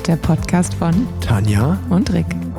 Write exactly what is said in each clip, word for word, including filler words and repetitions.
Der Podcast von Tanja und Rick. Und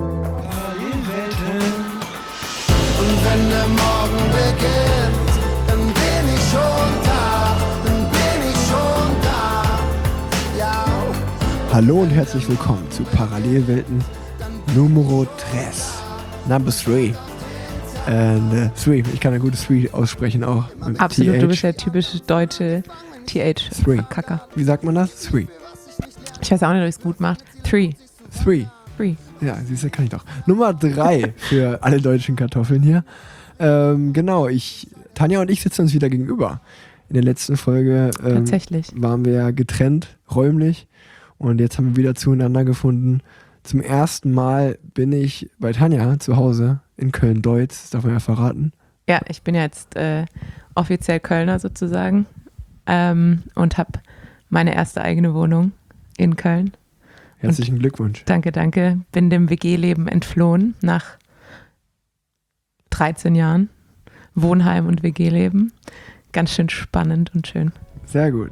wenn der Morgen beginnt, dann bin ich schon da, dann bin ich schon da, ja. Hallo und herzlich willkommen zu Parallelwelten Numero tres, Number three. And uh, three, ich kann ein gutes three aussprechen auch. Absolut, T H. du bist der typische deutsche T H Kacker. Wie sagt man das? Three. Ich weiß auch nicht, ob ich es gut mache. Three. Three. Three. Ja, siehst du, kann ich doch. Nummer drei für alle deutschen Kartoffeln hier. Ähm, genau, ich, Tanja und ich sitzen uns wieder gegenüber. In der letzten Folge ähm, Tatsächlich. waren wir ja getrennt, räumlich. Und jetzt haben wir wieder zueinander gefunden. Zum ersten Mal bin ich bei Tanja zu Hause in Köln-Deutz. Das darf man ja verraten. Ja, ich bin jetzt äh, offiziell Kölner sozusagen ähm, und habe meine erste eigene Wohnung in Köln. Herzlichen Glückwunsch. Danke, danke. Bin dem W G-Leben entflohen nach dreizehn Jahren. Wohnheim und W G-Leben. Ganz schön spannend und schön. Sehr gut.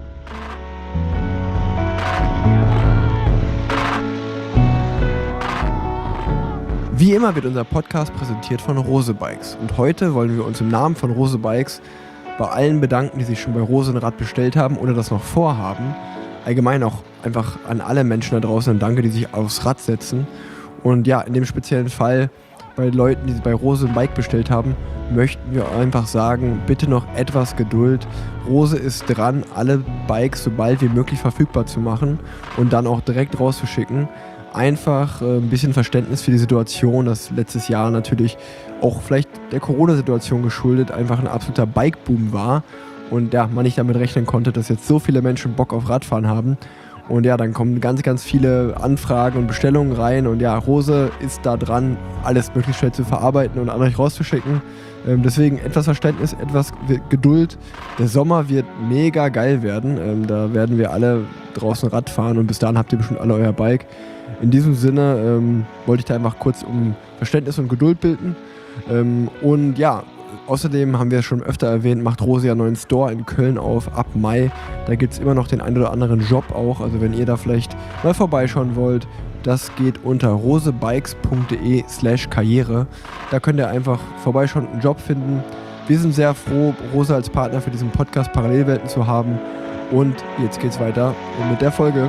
Wie immer wird unser Podcast präsentiert von Rose Bikes. Und heute wollen wir uns im Namen von Rose Bikes bei allen bedanken, die sich schon bei Rose ein Rad bestellt haben oder das noch vorhaben. Allgemein auch einfach an alle Menschen da draußen ein Danke, die sich aufs Rad setzen. Und ja, in dem speziellen Fall bei Leuten, die bei Rose ein Bike bestellt haben, möchten wir einfach sagen, bitte noch etwas Geduld. Rose ist dran, alle Bikes so bald wie möglich verfügbar zu machen und dann auch direkt rauszuschicken. Einfach äh, ein bisschen Verständnis für die Situation, das letztes Jahr natürlich auch vielleicht der Corona-Situation geschuldet einfach ein absoluter Bike-Boom war. Und ja, man nicht damit rechnen konnte, dass jetzt so viele Menschen Bock auf Radfahren haben. Und ja, dann kommen ganz, ganz viele Anfragen und Bestellungen rein. Und ja, Rose ist da dran, alles möglichst schnell zu verarbeiten und an euch rauszuschicken. Ähm, deswegen etwas Verständnis, etwas Geduld. Der Sommer wird mega geil werden. Ähm, da werden wir alle draußen Rad fahren und bis dahin habt ihr bestimmt alle euer Bike. In diesem Sinne ähm, wollte ich da einfach kurz um Verständnis und Geduld bitten. Ähm, und ja, außerdem haben wir es schon öfter erwähnt, macht Rose ja einen neuen Store in Köln auf, ab Mai. Da gibt es immer noch den einen oder anderen Job auch. Also wenn ihr da vielleicht mal vorbeischauen wollt, das geht unter rosebikes.de slash karriere. Da könnt ihr einfach vorbeischauen und einen Job finden. Wir sind sehr froh, Rose als Partner für diesen Podcast Parallelwelten zu haben. Und jetzt geht's weiter mit der Folge.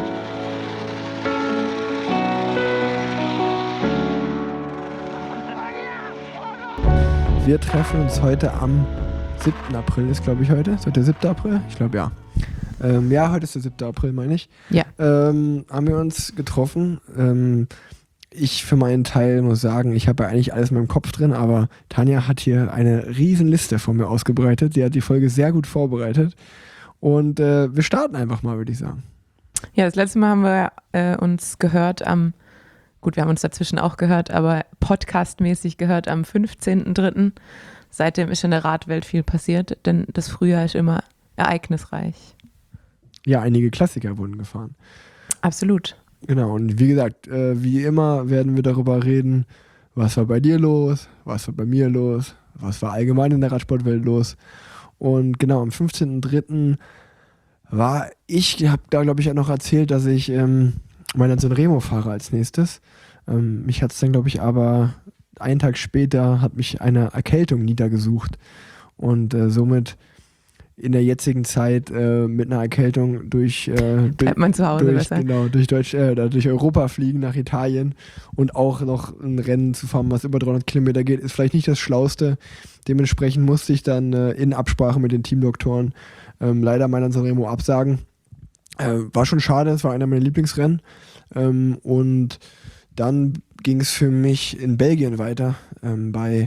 Wir treffen uns heute am siebten April, ist glaube ich heute. Ist heute der siebte April? Ich glaube ja. Ähm, ja, heute ist der siebte April, meine ich. Ja. Ähm, haben wir uns getroffen. Ähm, ich für meinen Teil muss sagen, ich habe ja eigentlich alles in meinem Kopf drin, aber Tanja hat hier eine riesen Liste von mir ausgebreitet. Die hat die Folge sehr gut vorbereitet. Und äh, wir starten einfach mal, würde ich sagen. Ja, das letzte Mal haben wir äh, uns gehört am Gut, wir haben uns dazwischen auch gehört, aber podcastmäßig gehört am fünfzehnten dritten Seitdem ist in der Radwelt viel passiert, denn das Frühjahr ist immer ereignisreich. Ja, einige Klassiker wurden gefahren. Absolut. Genau, und wie gesagt, äh, wie immer werden wir darüber reden, was war bei dir los, was war bei mir los, was war allgemein in der Radsportwelt los. Und genau, am fünfzehnten dritten war ich, habe da glaube ich auch noch erzählt, dass ich ähm, meinen Sanremo fahre als nächstes. Ähm, mich hat es dann, glaube ich, aber einen Tag später hat mich eine Erkältung niedergesucht und äh, somit in der jetzigen Zeit äh, mit einer Erkältung durch, äh, Bleibt man zu Hause durch, besser. genau, durch, Deutsch, äh, durch Europa fliegen nach Italien und auch noch ein Rennen zu fahren, was über dreihundert Kilometer geht, ist vielleicht nicht das Schlauste. Dementsprechend musste ich dann äh, in Absprache mit den Teamdoktoren ähm, leider meinen Sanremo absagen. Äh, war schon schade, es war einer meiner Lieblingsrennen. Ähm, und dann ging es für mich in Belgien weiter. Ähm, bei,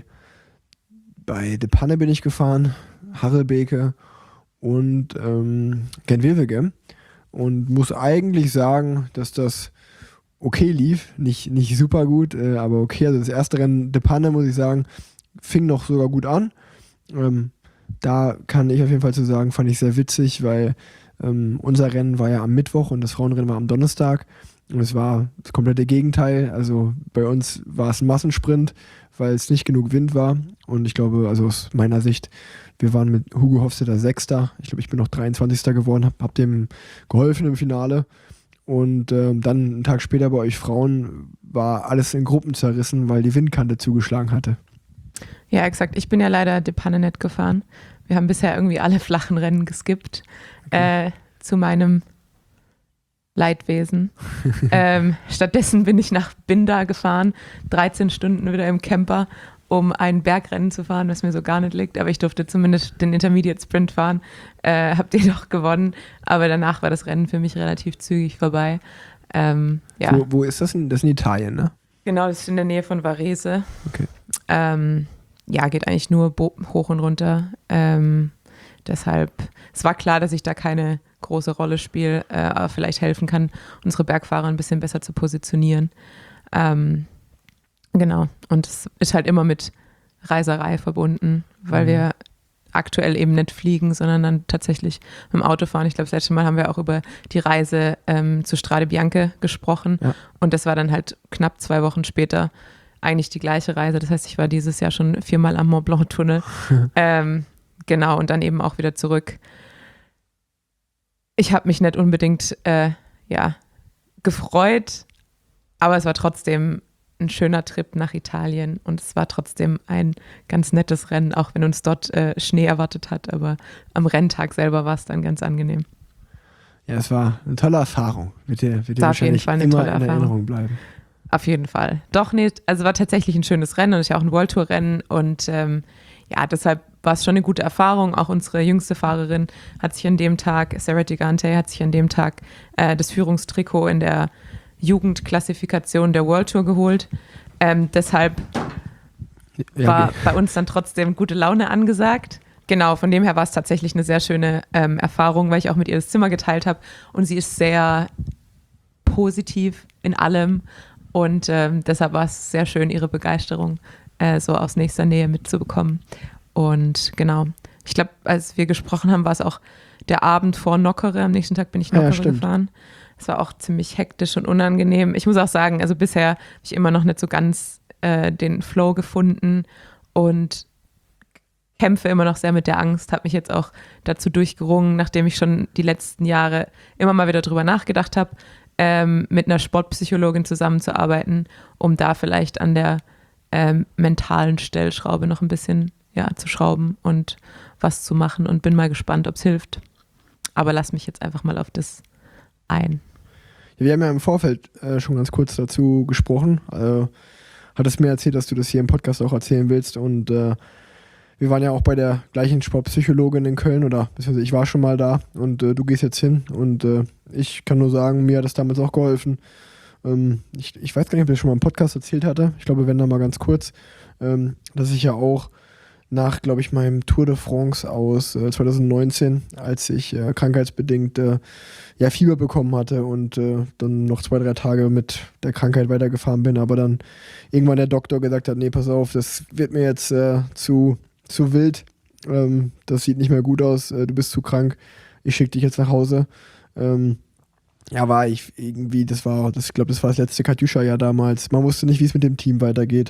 bei De Panne bin ich gefahren, Harelbeke und ähm, Gent-Wevelgem. Und muss eigentlich sagen, dass das okay lief. Nicht, nicht super gut, äh, aber okay. Also das erste Rennen De Panne, muss ich sagen, fing noch sogar gut an. Ähm, da kann ich auf jeden Fall zu sagen, fand ich sehr witzig, weil Ähm, unser Rennen war ja am Mittwoch und das Frauenrennen war am Donnerstag und es war das komplette Gegenteil. Also bei uns war es ein Massensprint, weil es nicht genug Wind war und ich glaube, also aus meiner Sicht, wir waren mit Hugo Hofstetter Sechster. Ich glaube, ich bin noch dreiundzwanzigster geworden, habe hab dem geholfen im Finale Und ähm, dann einen Tag später bei euch Frauen war alles in Gruppen zerrissen, weil die Windkante zugeschlagen hatte. Ja, exakt. Ich bin ja leider De Panne nicht gefahren. Wir haben bisher irgendwie alle flachen Rennen geskippt. Okay. Äh, zu meinem Leidwesen. ähm, stattdessen bin ich nach Binda gefahren, dreizehn Stunden wieder im Camper, um ein Bergrennen zu fahren, was mir so gar nicht liegt. Aber ich durfte zumindest den Intermediate Sprint fahren. Äh, hab den doch gewonnen. Aber danach war das Rennen für mich relativ zügig vorbei. Ähm, ja. wo, wo ist das denn? Das ist in Italien, ne? Genau, das ist in der Nähe von Varese. Okay. Ähm, ja, geht eigentlich nur bo- hoch und runter. Ähm, deshalb, es war klar, dass ich da keine große Rolle spiele, äh, aber vielleicht helfen kann, unsere Bergfahrer ein bisschen besser zu positionieren. Ähm, genau. Und es ist halt immer mit Reiserei verbunden, weil mhm. wir aktuell eben nicht fliegen, sondern dann tatsächlich mit dem Auto fahren. Ich glaube, das letzte Mal haben wir auch über die Reise ähm, zu Strade Bianche gesprochen. Ja. Und das war dann halt knapp zwei Wochen später eigentlich die gleiche Reise. Das heißt, ich war dieses Jahr schon viermal am Mont Blanc Tunnel. ähm, genau, und dann eben auch wieder zurück. Ich habe mich nicht unbedingt äh, ja, gefreut, aber es war trotzdem ein schöner Trip nach Italien und es war trotzdem ein ganz nettes Rennen, auch wenn uns dort äh, Schnee erwartet hat, aber am Renntag selber war es dann ganz angenehm. Ja, es war eine tolle Erfahrung, wird dir, wird dir auf jeden Fall eine immer tolle in Erfahrung. Erinnerung bleiben. Auf jeden Fall. Doch nicht, also war tatsächlich ein schönes Rennen und es ist ja auch ein World Tour Rennen und ähm, ja, deshalb war es schon eine gute Erfahrung. Auch unsere jüngste Fahrerin hat sich an dem Tag, Sarah Gigante, hat sich an dem Tag äh, das Führungstrikot in der Jugendklassifikation der World Tour geholt. Ähm, deshalb ja, war okay. bei uns dann trotzdem gute Laune angesagt. Genau, von dem her war es tatsächlich eine sehr schöne ähm, Erfahrung, weil ich auch mit ihr das Zimmer geteilt habe und sie ist sehr positiv in allem und ähm, deshalb war es sehr schön, ihre Begeisterung äh, so aus nächster Nähe mitzubekommen. Und genau, ich glaube, als wir gesprochen haben, war es auch der Abend vor Nockere. Am nächsten Tag bin ich Nockere ja, gefahren. Es war auch ziemlich hektisch und unangenehm. Ich muss auch sagen, also bisher habe ich immer noch nicht so ganz äh, den Flow gefunden und kämpfe immer noch sehr mit der Angst, habe mich jetzt auch dazu durchgerungen, nachdem ich schon die letzten Jahre immer mal wieder drüber nachgedacht habe, ähm, mit einer Sportpsychologin zusammenzuarbeiten, um da vielleicht an der ähm, mentalen Stellschraube noch ein bisschen ja, zu schrauben und was zu machen und bin mal gespannt, ob es hilft. Aber lass mich jetzt einfach mal auf das ein. Ja, wir haben ja im Vorfeld äh, schon ganz kurz dazu gesprochen. Äh, hattest mir erzählt, dass du das hier im Podcast auch erzählen willst und äh, wir waren ja auch bei der gleichen Sportpsychologin in Köln oder beziehungsweise ich war schon mal da und äh, du gehst jetzt hin und äh, ich kann nur sagen, mir hat das damals auch geholfen. Ähm, ich, ich weiß gar nicht, ob ich das schon mal im Podcast erzählt hatte. Ich glaube, wenn da mal ganz kurz, ähm, dass ich ja auch nach, glaube ich, meinem Tour de France aus äh, zwanzig neunzehn, als ich äh, krankheitsbedingt äh, ja, Fieber bekommen hatte und äh, dann noch zwei, drei Tage mit der Krankheit weitergefahren bin, aber dann irgendwann der Doktor gesagt hat, nee, pass auf, das wird mir jetzt äh, zu, zu wild, ähm, das sieht nicht mehr gut aus, äh, du bist zu krank, ich schicke dich jetzt nach Hause. Ähm, ja, war ich irgendwie, das war, das, ich glaube, das war das letzte Katjuscha-Jahr damals, man wusste nicht, wie es mit dem Team weitergeht.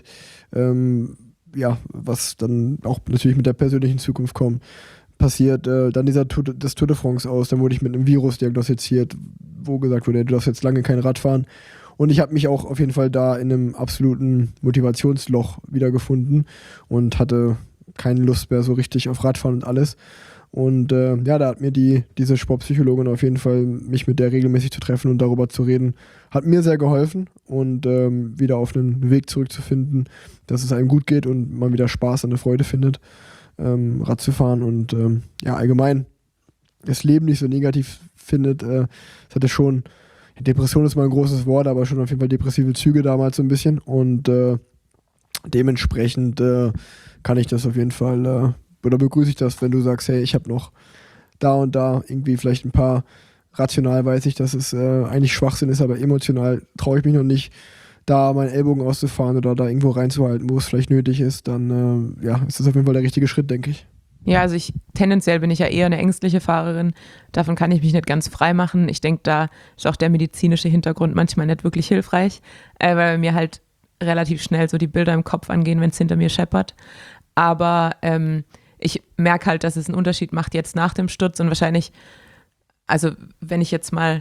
Ähm, ja, was dann auch natürlich mit der persönlichen Zukunft kommt, passiert. Äh, dann dieser Tour, das Tour de France aus, dann wurde ich mit einem Virus diagnostiziert, wo gesagt wurde, du darfst jetzt lange kein Rad fahren. Und ich habe mich auch auf jeden Fall da in einem absoluten Motivationsloch wiedergefunden und hatte keine Lust mehr so richtig auf Radfahren und alles. Und äh, ja, da hat mir die, diese Sportpsychologin auf jeden Fall, mich mit der regelmäßig zu treffen und darüber zu reden, hat mir sehr geholfen und ähm, wieder auf einen Weg zurückzufinden, dass es einem gut geht und man wieder Spaß und eine Freude findet, ähm, Rad zu fahren und ähm, ja, allgemein das Leben nicht so negativ findet. Äh, es hatte schon, Depression ist mal ein großes Wort, aber schon auf jeden Fall depressive Züge damals so ein bisschen und äh, dementsprechend äh, kann ich das auf jeden Fall äh, oder begrüße ich das, wenn du sagst, hey, ich habe noch da und da irgendwie vielleicht ein paar, rational weiß ich, dass es äh, eigentlich Schwachsinn ist, aber emotional traue ich mich noch nicht, da meinen Ellbogen auszufahren oder da irgendwo reinzuhalten, wo es vielleicht nötig ist, dann äh, ja, ist das auf jeden Fall der richtige Schritt, denke ich. Ja, also ich, tendenziell bin ich ja eher eine ängstliche Fahrerin, davon kann ich mich nicht ganz frei machen. Ich denke, da ist auch der medizinische Hintergrund manchmal nicht wirklich hilfreich, äh, weil mir halt relativ schnell so die Bilder im Kopf angehen, wenn es hinter mir scheppert. Aber ähm, ich merke halt, dass es einen Unterschied macht jetzt nach dem Sturz und wahrscheinlich, also wenn ich jetzt mal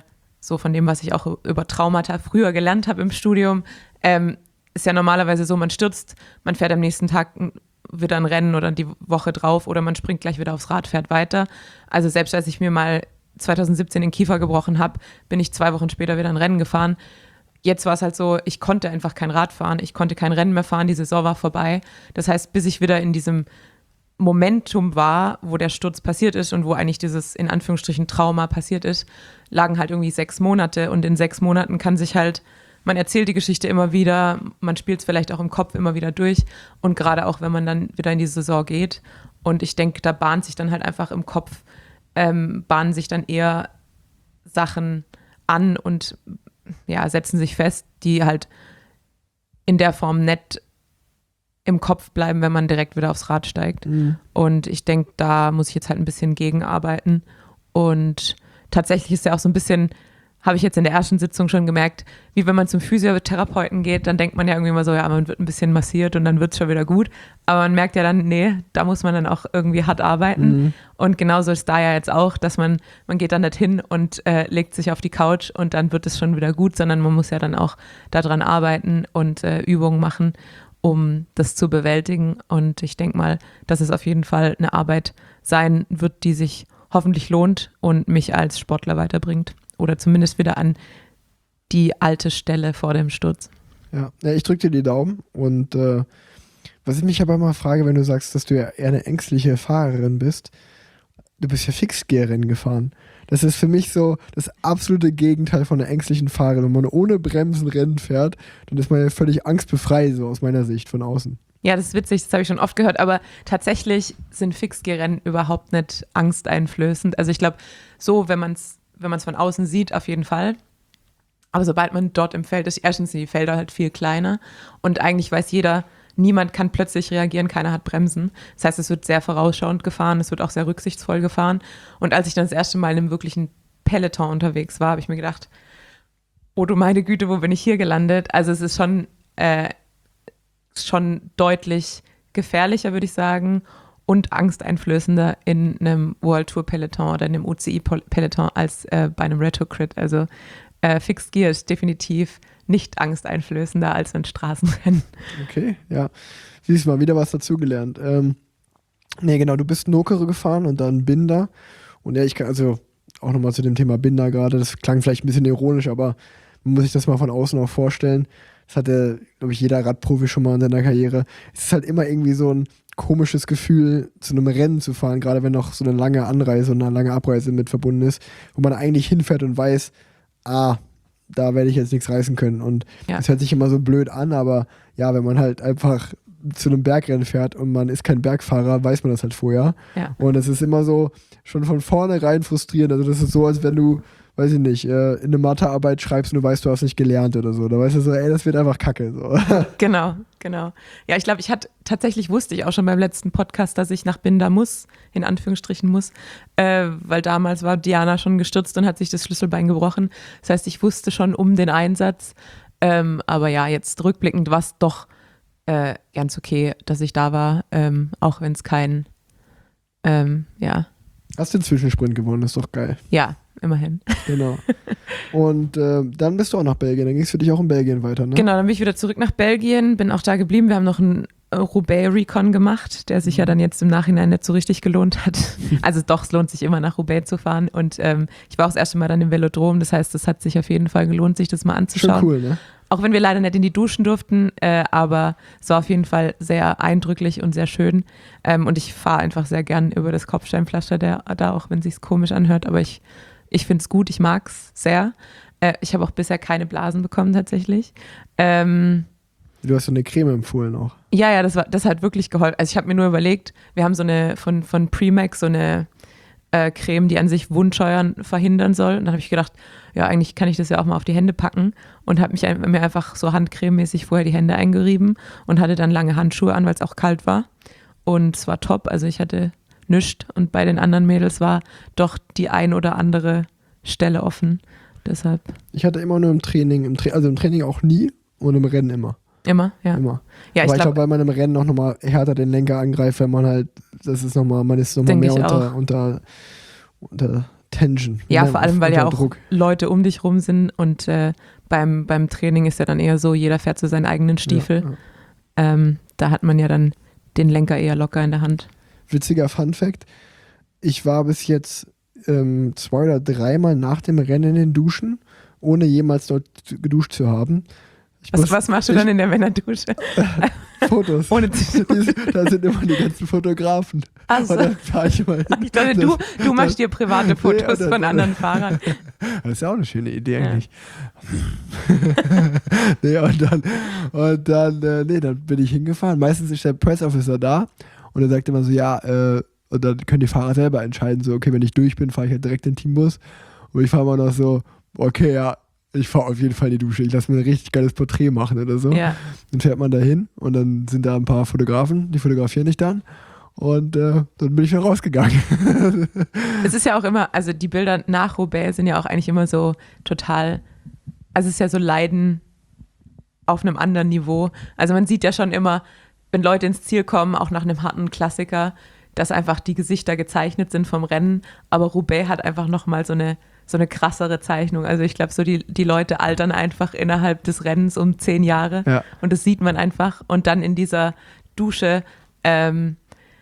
so von dem, was ich auch über Traumata früher gelernt habe im Studium, ähm, ist ja normalerweise so, man stürzt, man fährt am nächsten Tag wieder ein Rennen oder die Woche drauf oder man springt gleich wieder aufs Rad, fährt weiter. Also selbst als ich mir mal zwanzig siebzehn den Kiefer gebrochen habe, bin ich zwei Wochen später wieder ein Rennen gefahren. Jetzt war es halt so, ich konnte einfach kein Rad fahren, ich konnte kein Rennen mehr fahren, die Saison war vorbei. Das heißt, bis ich wieder in diesem Momentum war, wo der Sturz passiert ist und wo eigentlich dieses in Anführungsstrichen Trauma passiert ist, lagen halt irgendwie sechs Monate und in sechs Monaten kann sich halt, man erzählt die Geschichte immer wieder, man spielt es vielleicht auch im Kopf immer wieder durch und gerade auch, wenn man dann wieder in die Saison geht und ich denke, da bahnt sich dann halt einfach im Kopf, ähm, bahnen sich dann eher Sachen an und ja, setzen sich fest, die halt in der Form nicht im Kopf bleiben, wenn man direkt wieder aufs Rad steigt. Mhm. Und ich denke, da muss ich jetzt halt ein bisschen gegenarbeiten. Und tatsächlich ist ja auch so ein bisschen, habe ich jetzt in der ersten Sitzung schon gemerkt, wie wenn man zum Physiotherapeuten geht, dann denkt man ja irgendwie immer so, ja, man wird ein bisschen massiert und dann wird es schon wieder gut. Aber man merkt ja dann, nee, da muss man dann auch irgendwie hart arbeiten. Mhm. Und genauso ist da ja jetzt auch, dass man, man geht dann nicht hin und äh, legt sich auf die Couch und dann wird es schon wieder gut, sondern man muss ja dann auch daran arbeiten und äh, Übungen machen, um das zu bewältigen. Und ich denke mal, dass es auf jeden Fall eine Arbeit sein wird, die sich hoffentlich lohnt und mich als Sportler weiterbringt. Oder zumindest wieder an die alte Stelle vor dem Sturz. Ja, ja ich drücke dir die Daumen. Und äh, was ich mich aber mal frage, wenn du sagst, dass du ja eher eine ängstliche Fahrerin bist, du bist ja Fixgear-Rennen gefahren. Das ist für mich so das absolute Gegenteil von einer ängstlichen Fahrerin. Wenn man ohne Bremsen Rennen fährt, dann ist man ja völlig angstbefreit, so aus meiner Sicht von außen. Ja, das ist witzig, das habe ich schon oft gehört, aber tatsächlich sind Fixgear-Rennen überhaupt nicht angsteinflößend. Also ich glaube, so, wenn man es wenn man es von außen sieht, auf jeden Fall. Aber sobald man dort im Feld ist, erstens sind die Felder halt viel kleiner und eigentlich weiß jeder, niemand kann plötzlich reagieren, keiner hat Bremsen. Das heißt, es wird sehr vorausschauend gefahren, es wird auch sehr rücksichtsvoll gefahren. Und als ich dann das erste Mal in einem wirklichen Peloton unterwegs war, habe ich mir gedacht, oh du meine Güte, wo bin ich hier gelandet? Also es ist schon, äh, schon deutlich gefährlicher, würde ich sagen, und angsteinflößender in einem World Tour Peloton oder in einem U C I Peloton als äh, bei einem Retro Crit. Also äh, Fixed Gear ist definitiv nicht angsteinflößender als ein Straßenrennen. Okay, ja. Siehst du mal, wieder was dazugelernt. Ähm, nee, genau, du bist Nokere gefahren und dann Binder. Und ja, ich kann also auch nochmal zu dem Thema Binder gerade, das klang vielleicht ein bisschen ironisch, aber man muss sich das mal von außen auch vorstellen. Das hatte, glaube ich, jeder Radprofi schon mal in seiner Karriere. Es ist halt immer irgendwie so ein komisches Gefühl, zu einem Rennen zu fahren, gerade wenn noch so eine lange Anreise und eine lange Abreise mit verbunden ist, wo man eigentlich hinfährt und weiß, ah, da werde ich jetzt nichts reißen können. Und ja. Das hört sich immer so blöd an, aber ja, wenn man halt einfach zu einem Bergrennen fährt und man ist kein Bergfahrer, weiß man das halt vorher. Ja. Und es ist immer so schon von vornherein frustrierend. Also das ist so, als wenn du, weiß ich nicht, äh, in eine Mathearbeit schreibst und du weißt, du hast nicht gelernt oder so. Da weißt du so, ey, das wird einfach kacke. So. Genau, genau. Ja, ich glaube, ich hatte, tatsächlich wusste ich auch schon beim letzten Podcast, dass ich nach Binder muss, in Anführungsstrichen muss, äh, weil damals war Diana schon gestürzt und hat sich das Schlüsselbein gebrochen. Das heißt, ich wusste schon um den Einsatz. Ähm, aber ja, jetzt rückblickend war es doch äh, ganz okay, dass ich da war, ähm, auch wenn es kein, ähm, ja. Hast du den Zwischensprint gewonnen, ist doch geil. Ja, immerhin. Genau. Und äh, dann bist du auch nach Belgien. Dann ging es für dich auch in Belgien weiter, ne? Genau, dann bin ich wieder zurück nach Belgien, bin auch da geblieben. Wir haben noch einen Roubaix-Recon gemacht, der sich ja dann jetzt im Nachhinein nicht so richtig gelohnt hat. Also doch, es lohnt sich immer nach Roubaix zu fahren. Und ähm, ich war auch das erste Mal dann im Velodrom. Das heißt, es hat sich auf jeden Fall gelohnt, sich das mal anzuschauen. Schon cool, ne? Auch wenn wir leider nicht in die Duschen durften, äh, aber es war auf jeden Fall sehr eindrücklich und sehr schön. Ähm, und ich fahre einfach sehr gern über das Kopfsteinpflaster der, da, auch wenn es sich komisch anhört. Aber ich, ich finde es gut, ich mag es sehr. Äh, ich habe auch bisher keine Blasen bekommen tatsächlich. Ähm, Du hast so eine Creme empfohlen auch. Ja, ja, das, war, das hat wirklich geholfen. Also ich habe mir nur überlegt, wir haben so eine von, von Premax so eine äh, Creme, die an sich Wundscheuern verhindern soll. Und dann habe ich gedacht, ja, eigentlich kann ich das ja auch mal auf die Hände packen und habe mich ein, mir einfach so handcrememäßig vorher die Hände eingerieben und hatte dann lange Handschuhe an, weil es auch kalt war. Und es war top, also ich hatte nichts und bei den anderen Mädels war doch die ein oder andere Stelle offen. Deshalb. Ich hatte immer nur im Training, im Tra- also im Training auch nie und im Rennen immer. Immer, ja. Immer. Ja, aber ich glaube, glaub, weil man im Rennen auch nochmal härter den Lenker angreift, wenn man halt, das ist nochmal, man ist nochmal mehr unter, unter, unter Tension. Ja, ne? vor allem, weil Unter ja auch Druck. Leute um dich rum sind und äh, beim, beim Training ist ja dann eher so, jeder fährt so seinen eigenen Stiefel. Ja, ja. Ähm, da hat man ja dann den Lenker eher locker in der Hand. Witziger Funfact, ich war bis jetzt ähm, zwei oder dreimal nach dem Rennen in den Duschen, ohne jemals dort geduscht zu haben. Ich Was, muss- was machst du ich- dann in der Männerdusche? Fotos. Ohne zu Die- Da sind immer die ganzen Fotografen. Also, Und dann fahre ich mal hin. ich dachte, du, du machst dir private Fotos Nee, oder- von anderen Fahrern. Das ist ja auch eine schöne Idee Ja. eigentlich. nee, und dann, und dann, äh, nee, dann bin ich hingefahren. Meistens ist der Press Officer da und er sagt immer so, ja, äh, und dann können die Fahrer selber entscheiden, so, okay, wenn ich durch bin, fahre ich halt direkt in den Teambus. Und ich fahre immer noch so, okay, ja, ich fahre auf jeden Fall in die Dusche. Ich lasse mir ein richtig geiles Porträt machen oder so. Ja. Dann fährt man da hin und dann sind da ein paar Fotografen, die fotografieren dich dann. Und äh, dann bin ich wieder rausgegangen. Es ist ja auch immer, also die Bilder nach Roubaix sind ja auch eigentlich immer so total, also es ist ja so Leiden auf einem anderen Niveau. Also man sieht ja schon immer, wenn Leute ins Ziel kommen, auch nach einem harten Klassiker, dass einfach die Gesichter gezeichnet sind vom Rennen, aber Roubaix hat einfach nochmal so eine, so eine krassere Zeichnung. Also ich glaube, so die, die Leute altern einfach innerhalb des Rennens um zehn Jahre Ja. und das sieht man einfach und dann in dieser Dusche ähm,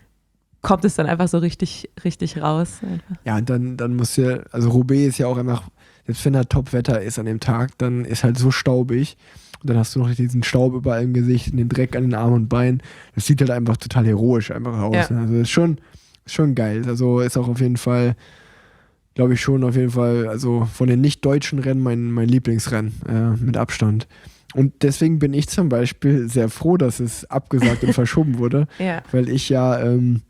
kommt es dann einfach so richtig, richtig raus. Einfach. Ja, und dann, dann muss ja, also Roubaix ist ja auch einfach, selbst wenn da Top-Wetter ist an dem Tag, dann ist halt so staubig. Und dann hast du noch diesen Staub überall im Gesicht, den Dreck an den Armen und Beinen. Das sieht halt einfach total heroisch einfach aus. Ja. Ne? Also ist schon, ist schon geil. Also ist auch auf jeden Fall, glaube ich schon auf jeden Fall, also von den nicht-deutschen Rennen mein, mein Lieblingsrennen äh, mit Abstand. Und deswegen bin ich zum Beispiel sehr froh, dass es abgesagt und verschoben wurde, Ja. weil ich ja ähm,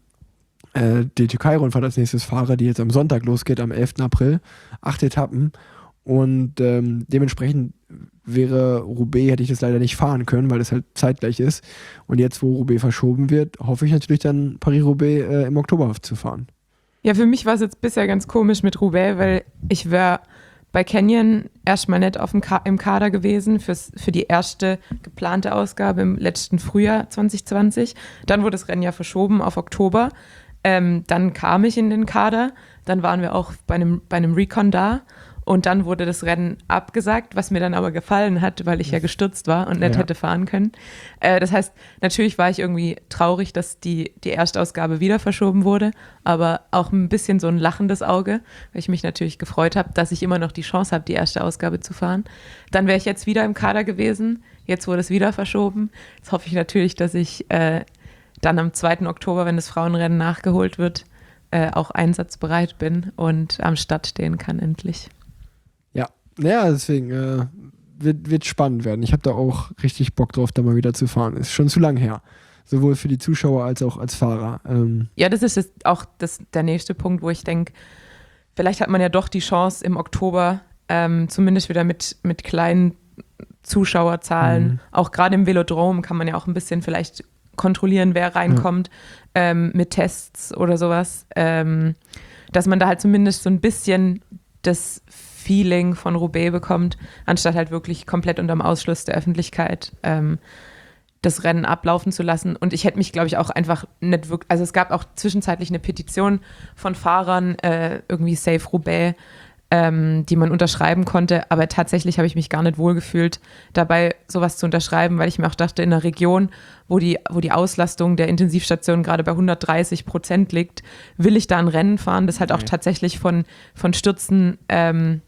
äh, die Türkei-Rundfahrt als nächstes fahre, die jetzt am Sonntag losgeht, am elften April. Acht Etappen. Und ähm, dementsprechend wäre Roubaix, hätte ich das leider nicht fahren können, weil es halt zeitgleich ist. Und jetzt, wo Roubaix verschoben wird, hoffe ich natürlich dann Paris-Roubaix äh, im Oktober zu fahren. Ja, für mich war es jetzt bisher ganz komisch mit Roubaix, weil ich wäre bei Canyon erstmal nicht auf dem Ka- im Kader gewesen fürs, für die erste geplante Ausgabe im letzten Frühjahr zwanzig zwanzig. Dann wurde das Rennen ja verschoben auf Oktober. Ähm, dann kam ich in den Kader. Dann waren wir auch bei einem, bei einem Recon da. Und dann wurde das Rennen abgesagt, was mir dann aber gefallen hat, weil ich ja gestürzt war und nicht Ja. hätte fahren können. Äh, das heißt, natürlich war ich irgendwie traurig, dass die, die Erstausgabe wieder verschoben wurde, aber auch ein bisschen so ein lachendes Auge, weil ich mich natürlich gefreut habe, dass ich immer noch die Chance habe, die erste Ausgabe zu fahren. Dann wäre ich jetzt wieder im Kader gewesen, jetzt wurde es wieder verschoben. Jetzt hoffe ich natürlich, dass ich äh, dann am zweiten Oktober, wenn das Frauenrennen nachgeholt wird, äh, auch einsatzbereit bin und am Start stehen kann endlich. Ja, deswegen äh, wird, wird spannend werden. Ich habe da auch richtig Bock drauf, da mal wieder zu fahren. Ist schon zu lang her. Sowohl für die Zuschauer als auch als Fahrer. Ähm, Ja, das ist jetzt auch das, der nächste Punkt, wo ich denke, vielleicht hat man ja doch die Chance im Oktober, ähm, zumindest wieder mit, mit kleinen Zuschauerzahlen, Mhm. auch gerade im Velodrom kann man ja auch ein bisschen vielleicht kontrollieren, wer reinkommt, ähm, mit Tests oder sowas, ähm, dass man da halt zumindest so ein bisschen das Feeling von Roubaix bekommt, anstatt halt wirklich komplett unterm Ausschluss der Öffentlichkeit ähm, das Rennen ablaufen zu lassen. Und ich hätte mich, glaube ich, auch einfach nicht wirklich, also es gab auch zwischenzeitlich eine Petition von Fahrern, äh, irgendwie Save Roubaix, ähm, die man unterschreiben konnte, aber tatsächlich habe ich mich gar nicht wohlgefühlt, dabei sowas zu unterschreiben, weil ich mir auch dachte, in einer Region, wo die, wo die Auslastung der Intensivstation gerade bei hundertdreißig Prozent liegt, will ich da ein Rennen fahren, das halt auch Nee. tatsächlich von, von Stürzen ähm,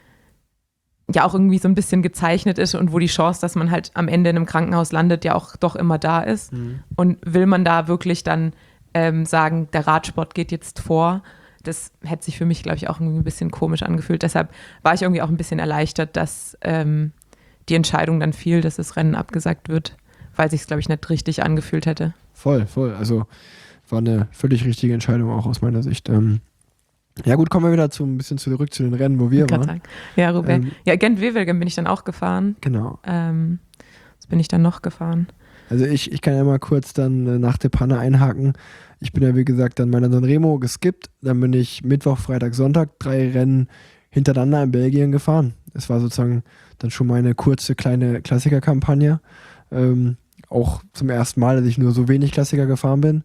ja auch irgendwie so ein bisschen gezeichnet ist und wo die Chance, dass man halt am Ende in einem Krankenhaus landet, ja auch doch immer da ist. Und will man da wirklich dann ähm, sagen, der Radsport geht jetzt vor, das hätte sich für mich, glaube ich, auch irgendwie ein bisschen komisch angefühlt. Deshalb war ich irgendwie auch ein bisschen erleichtert, dass ähm, die Entscheidung dann fiel, dass das Rennen abgesagt wird, weil sich es, glaube ich, nicht richtig angefühlt hätte. voll, voll. Also war eine völlig richtige Entscheidung auch aus meiner Sicht. Ähm, ja gut, kommen wir wieder zu, ein bisschen zurück zu den Rennen, wo wir Kann waren. sagen. Ja, Roubaix. Ähm, ja, Gent-Wevelgem bin ich dann auch gefahren. Genau. Ähm, was bin ich dann noch gefahren? Also ich, ich kann ja mal kurz dann äh, nach der Panne einhaken. Ich bin ja wie gesagt dann meiner Sanremo geskippt. Dann bin ich Mittwoch, Freitag, Sonntag drei Rennen hintereinander in Belgien gefahren. Es war sozusagen dann schon meine kurze kleine Klassikerkampagne. Ähm, auch zum ersten Mal, dass ich nur so wenig Klassiker gefahren bin.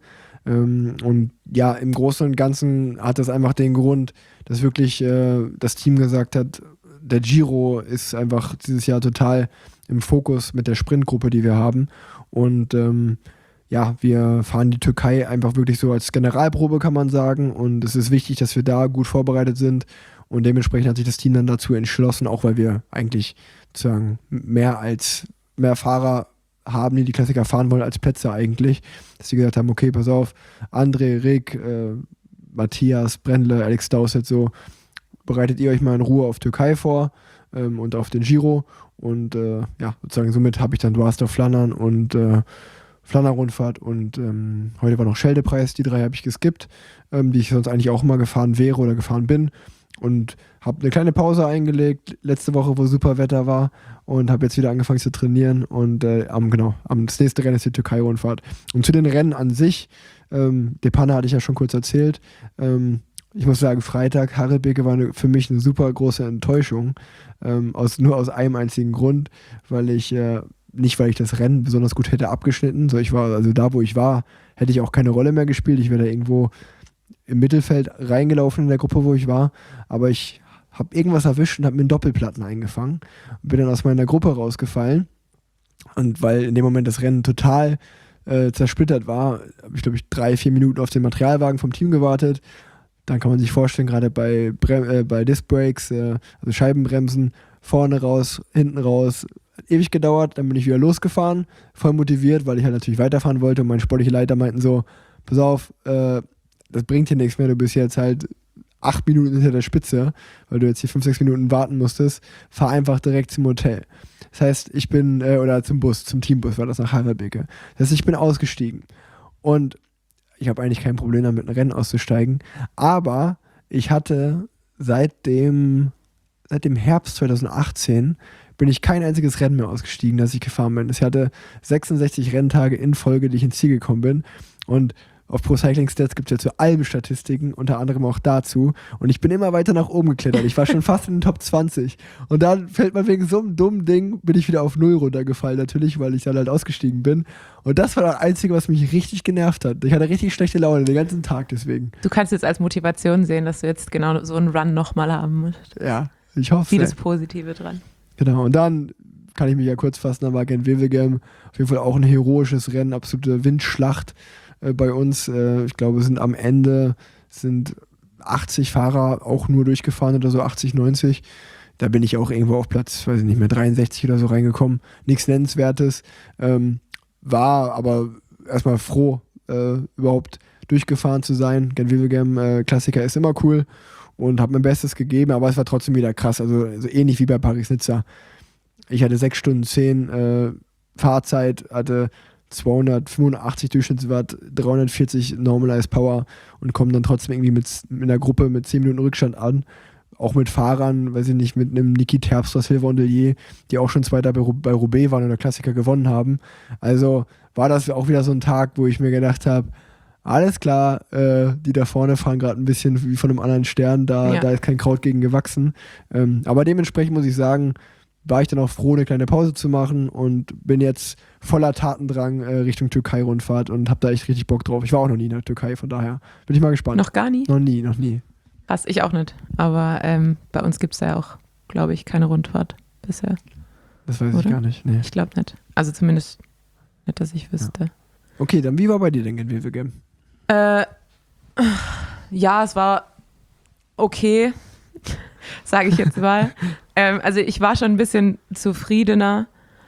Ähm, und ja, im Großen und Ganzen hat das einfach den Grund, dass wirklich äh, das Team gesagt hat, der Giro ist einfach dieses Jahr total im Fokus mit der Sprintgruppe, die wir haben. Und ähm, ja, wir fahren die Türkei einfach wirklich so als Generalprobe, kann man sagen. Und es ist wichtig, dass wir da gut vorbereitet sind. Und dementsprechend hat sich das Team dann dazu entschlossen, auch weil wir eigentlich sozusagen mehr als mehr Fahrer haben, die die Klassiker fahren wollen, als Plätze eigentlich. Dass sie gesagt haben, okay, pass auf, André, Rick, äh, Matthias, Brendle, Alex Dowsett, so, bereitet ihr euch mal in Ruhe auf Türkei vor ähm, und auf den Giro. Und äh, ja, sozusagen somit habe ich dann Dwastor Flandern und äh, Flandern-Rundfahrt und ähm, heute war noch Scheldepreis, die drei habe ich geskippt, ähm, die ich sonst eigentlich auch immer gefahren wäre oder gefahren bin und habe eine kleine Pause eingelegt, letzte Woche, wo super Wetter war und habe jetzt wieder angefangen zu trainieren und äh, am, genau, am, das nächste Rennen ist die Türkei-Rundfahrt. Und zu den Rennen an sich, ähm, Depana hatte ich ja schon kurz erzählt, ähm, ich muss sagen, Freitag, Harelbeke war eine, für mich eine super große Enttäuschung, ähm, aus, nur aus einem einzigen Grund, weil ich äh, nicht, weil ich das Rennen besonders gut hätte abgeschnitten, so ich war, also da, wo ich war, hätte ich auch keine Rolle mehr gespielt. Ich wäre da irgendwo im Mittelfeld reingelaufen in der Gruppe, wo ich war, aber ich habe irgendwas erwischt und habe mir einen Doppelplatten eingefangen und bin dann aus meiner Gruppe rausgefallen. Und weil in dem Moment das Rennen total äh, zersplittert war, habe ich, glaube ich, drei, vier Minuten auf den Materialwagen vom Team gewartet. Dann kann man sich vorstellen, gerade bei, Bre- äh, bei Disc Brakes, äh, also Scheibenbremsen, vorne raus, hinten raus, ewig gedauert, dann bin ich wieder losgefahren, voll motiviert, weil ich halt natürlich weiterfahren wollte und meine sportliche Leiter meinten so, pass auf, äh, das bringt hier nichts mehr, du bist jetzt halt acht Minuten hinter der Spitze, weil du jetzt hier fünf, sechs Minuten warten musstest, fahr einfach direkt zum Hotel. Das heißt, ich bin, äh, oder zum Bus, zum Teambus war das nach Harelbeke. Das heißt, ich bin ausgestiegen und ich habe eigentlich kein Problem damit, ein Rennen auszusteigen, aber ich hatte seit dem, seit dem Herbst zwanzig achtzehn bin ich kein einziges Rennen mehr ausgestiegen, das ich gefahren bin. Ich hatte sechsundsechzig Renntage in Folge, die ich ins Ziel gekommen bin. Und auf Pro Cycling Stats gibt es ja zu allem Statistiken, unter anderem auch dazu. Und ich bin immer weiter nach oben geklettert. Ich war schon fast in den Top zwanzig. Und dann fällt man wegen so einem dummen Ding, bin ich wieder auf Null runtergefallen natürlich, weil ich dann halt ausgestiegen bin. Und das war das Einzige, was mich richtig genervt hat. Ich hatte richtig schlechte Laune den ganzen Tag deswegen. Du kannst jetzt als Motivation sehen, dass du jetzt genau so einen Run nochmal haben musst. Ja, ich hoffe. Vieles Positive dran. Genau, und dann kann ich mich ja kurz fassen, da war Gent-Wevelgem auf jeden Fall auch ein heroisches Rennen, absolute Windschlacht äh, bei uns. Äh, ich glaube, es sind am Ende sind achtzig Fahrer auch nur durchgefahren oder so, achtzig, neunzig. Da bin ich auch irgendwo auf Platz, weiß ich nicht mehr, dreiundsechzig oder so reingekommen. Nichts Nennenswertes. Ähm, war aber erstmal froh, äh, überhaupt durchgefahren zu sein. Gent-Wevelgem äh, Klassiker ist immer cool. Und habe mein Bestes gegeben, aber es war trotzdem wieder krass. Also so ähnlich wie bei Paris-Nizza. Ich hatte sechs Stunden zehn äh, Fahrzeit, hatte zweihundertfünfundachtzig Durchschnittswatt, dreihundertvierzig Normalized Power und komme dann trotzdem irgendwie mit, mit einer Gruppe mit zehn Minuten Rückstand an. Auch mit Fahrern, weiß ich nicht, mit einem Niki Terpstra, Silva und Delier, die auch schon Zweiter bei, bei Roubaix waren oder Klassiker gewonnen haben. Also war das auch wieder so ein Tag, wo ich mir gedacht habe, alles klar, äh, die da vorne fahren gerade ein bisschen wie von einem anderen Stern, da, Ja. da ist kein Kraut gegen gewachsen. Ähm, aber dementsprechend muss ich sagen, war ich dann auch froh, eine kleine Pause zu machen und bin jetzt voller Tatendrang äh, Richtung Türkei-Rundfahrt und habe da echt richtig Bock drauf. Ich war auch noch nie in der Türkei, von daher bin ich mal gespannt. Noch gar nie? Noch nie, noch nie. Krass, ich auch nicht. Aber ähm, bei uns gibt es ja auch, glaube ich, keine Rundfahrt bisher. Das weiß Oder? ich gar nicht. Nee. Ich glaube nicht. Also zumindest nicht, dass ich wüsste. Okay, dann wie war bei dir denn Gent-Wevelgem? Äh, ja, es war okay, sage ich jetzt mal. ähm, also ich war schon ein bisschen zufriedener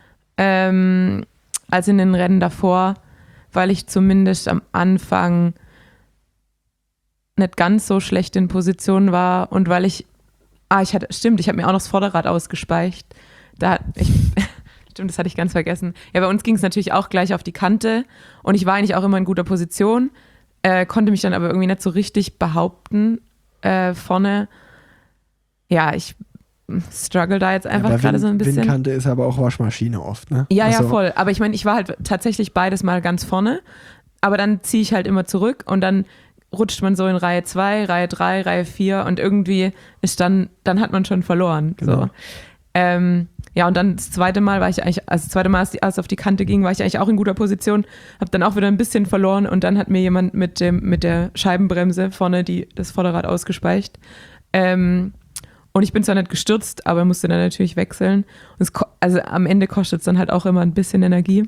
ähm, als in den Rennen davor, weil ich zumindest am Anfang nicht ganz so schlecht in Position war und weil ich, ah, ich hatte, stimmt, ich habe mir auch noch das Vorderrad ausgespeicht. Da hat ich, stimmt, das hatte ich ganz vergessen. Ja, bei uns ging es natürlich auch gleich auf die Kante und ich war eigentlich auch immer in guter Position. Äh, konnte mich dann aber irgendwie nicht so richtig behaupten äh, vorne. Ja, ich struggle da jetzt einfach ja, gerade Wind, so ein bisschen. Windkante ist aber auch Waschmaschine oft, ne? Ja, also, ja, voll. Aber ich meine, ich war halt tatsächlich beides mal ganz vorne, aber dann ziehe ich halt immer zurück und dann rutscht man so in Reihe zwei, Reihe drei, Reihe vier und irgendwie ist dann, dann hat man schon verloren. Genau. So. Ähm, ja, und dann das zweite Mal war ich eigentlich, also das zweite Mal, als die Ass auf die Kante ging, war ich eigentlich auch in guter Position, habe dann auch wieder ein bisschen verloren und dann hat mir jemand mit dem mit der Scheibenbremse vorne die, das Vorderrad ausgespeicht. Ähm, und ich bin zwar nicht gestürzt, aber musste dann natürlich wechseln. Und es, also am Ende kostet es dann halt auch immer ein bisschen Energie.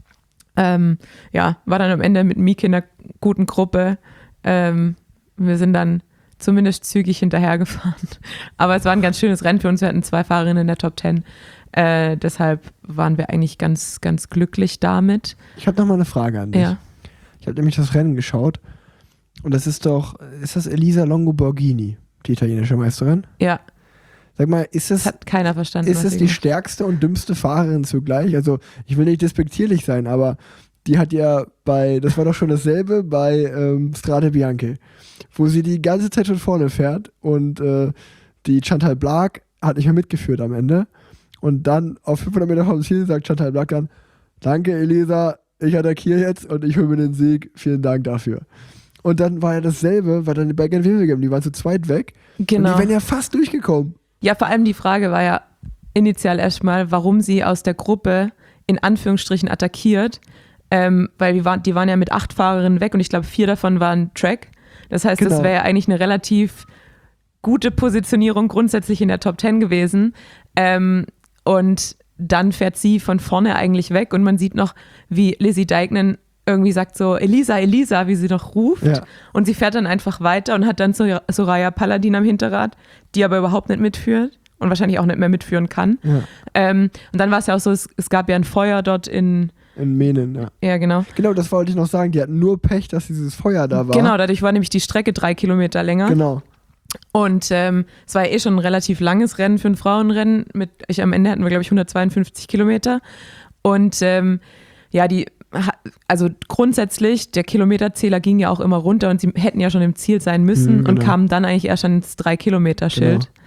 Ähm, ja, war dann am Ende mit Miki in einer guten Gruppe. Ähm, wir sind dann zumindest zügig hinterhergefahren. Aber es war ein ganz schönes Rennen für uns. Wir hatten zwei Fahrerinnen in der Top Ten. Äh, deshalb waren wir eigentlich ganz, ganz glücklich damit. Ich habe noch mal eine Frage an dich. Ja. Ich habe nämlich das Rennen geschaut und das ist doch, ist das Elisa Longo Borghini, die italienische Meisterin? Ja. Sag mal, ist das, Das hat keiner verstanden. ist das die stärkste und dümmste Fahrerin zugleich? Also ich will nicht despektierlich sein, aber die hat ja bei, das war doch schon dasselbe bei ähm, Strade Bianche, wo sie die ganze Zeit schon vorne fährt und äh, die Chantal Blaak hat nicht mehr mitgeführt am Ende. Und dann auf fünfhundert Meter vom Ziel sagt Chantal Blaak dann, danke Elisa, ich attackiere jetzt und ich hole mir den Sieg, vielen Dank dafür. Und dann war ja dasselbe, weil dann die Bergen Wevelgem, die waren zu zweit weg Genau. und die wären ja fast durchgekommen. Ja, vor allem die Frage war ja initial erstmal, warum sie aus der Gruppe in Anführungsstrichen attackiert, ähm, weil die waren, die waren ja mit acht Fahrerinnen weg und ich glaube vier davon waren Track. Das heißt, Genau. das wäre ja eigentlich eine relativ gute Positionierung grundsätzlich in der Top Ten gewesen. Ähm, und dann fährt sie von vorne eigentlich weg und man sieht noch, wie Lizzie Deignan irgendwie sagt so, Elisa, Elisa, wie sie noch ruft. Ja. Und sie fährt dann einfach weiter und hat dann Sor- Soraya Paladin am Hinterrad, die aber überhaupt nicht mitführt und wahrscheinlich auch nicht mehr mitführen kann. Ja. Ähm, und dann war es ja auch so, es, es gab ja ein Feuer dort in, In Menen, ja. ja genau. Genau, das wollte ich noch sagen, die hatten nur Pech, dass dieses Feuer da war. Genau, dadurch war nämlich die Strecke drei Kilometer länger. Genau. Und ähm, es war ja eh schon ein relativ langes Rennen für ein Frauenrennen. Mit, ich, am Ende hatten wir, glaube ich, hundertzweiundfünfzig Kilometer. Und ähm, ja, die, also grundsätzlich, der Kilometerzähler ging ja auch immer runter und sie hätten ja schon im Ziel sein müssen Mhm, genau. und kamen dann eigentlich erst ans drei Kilometer Schild. Genau.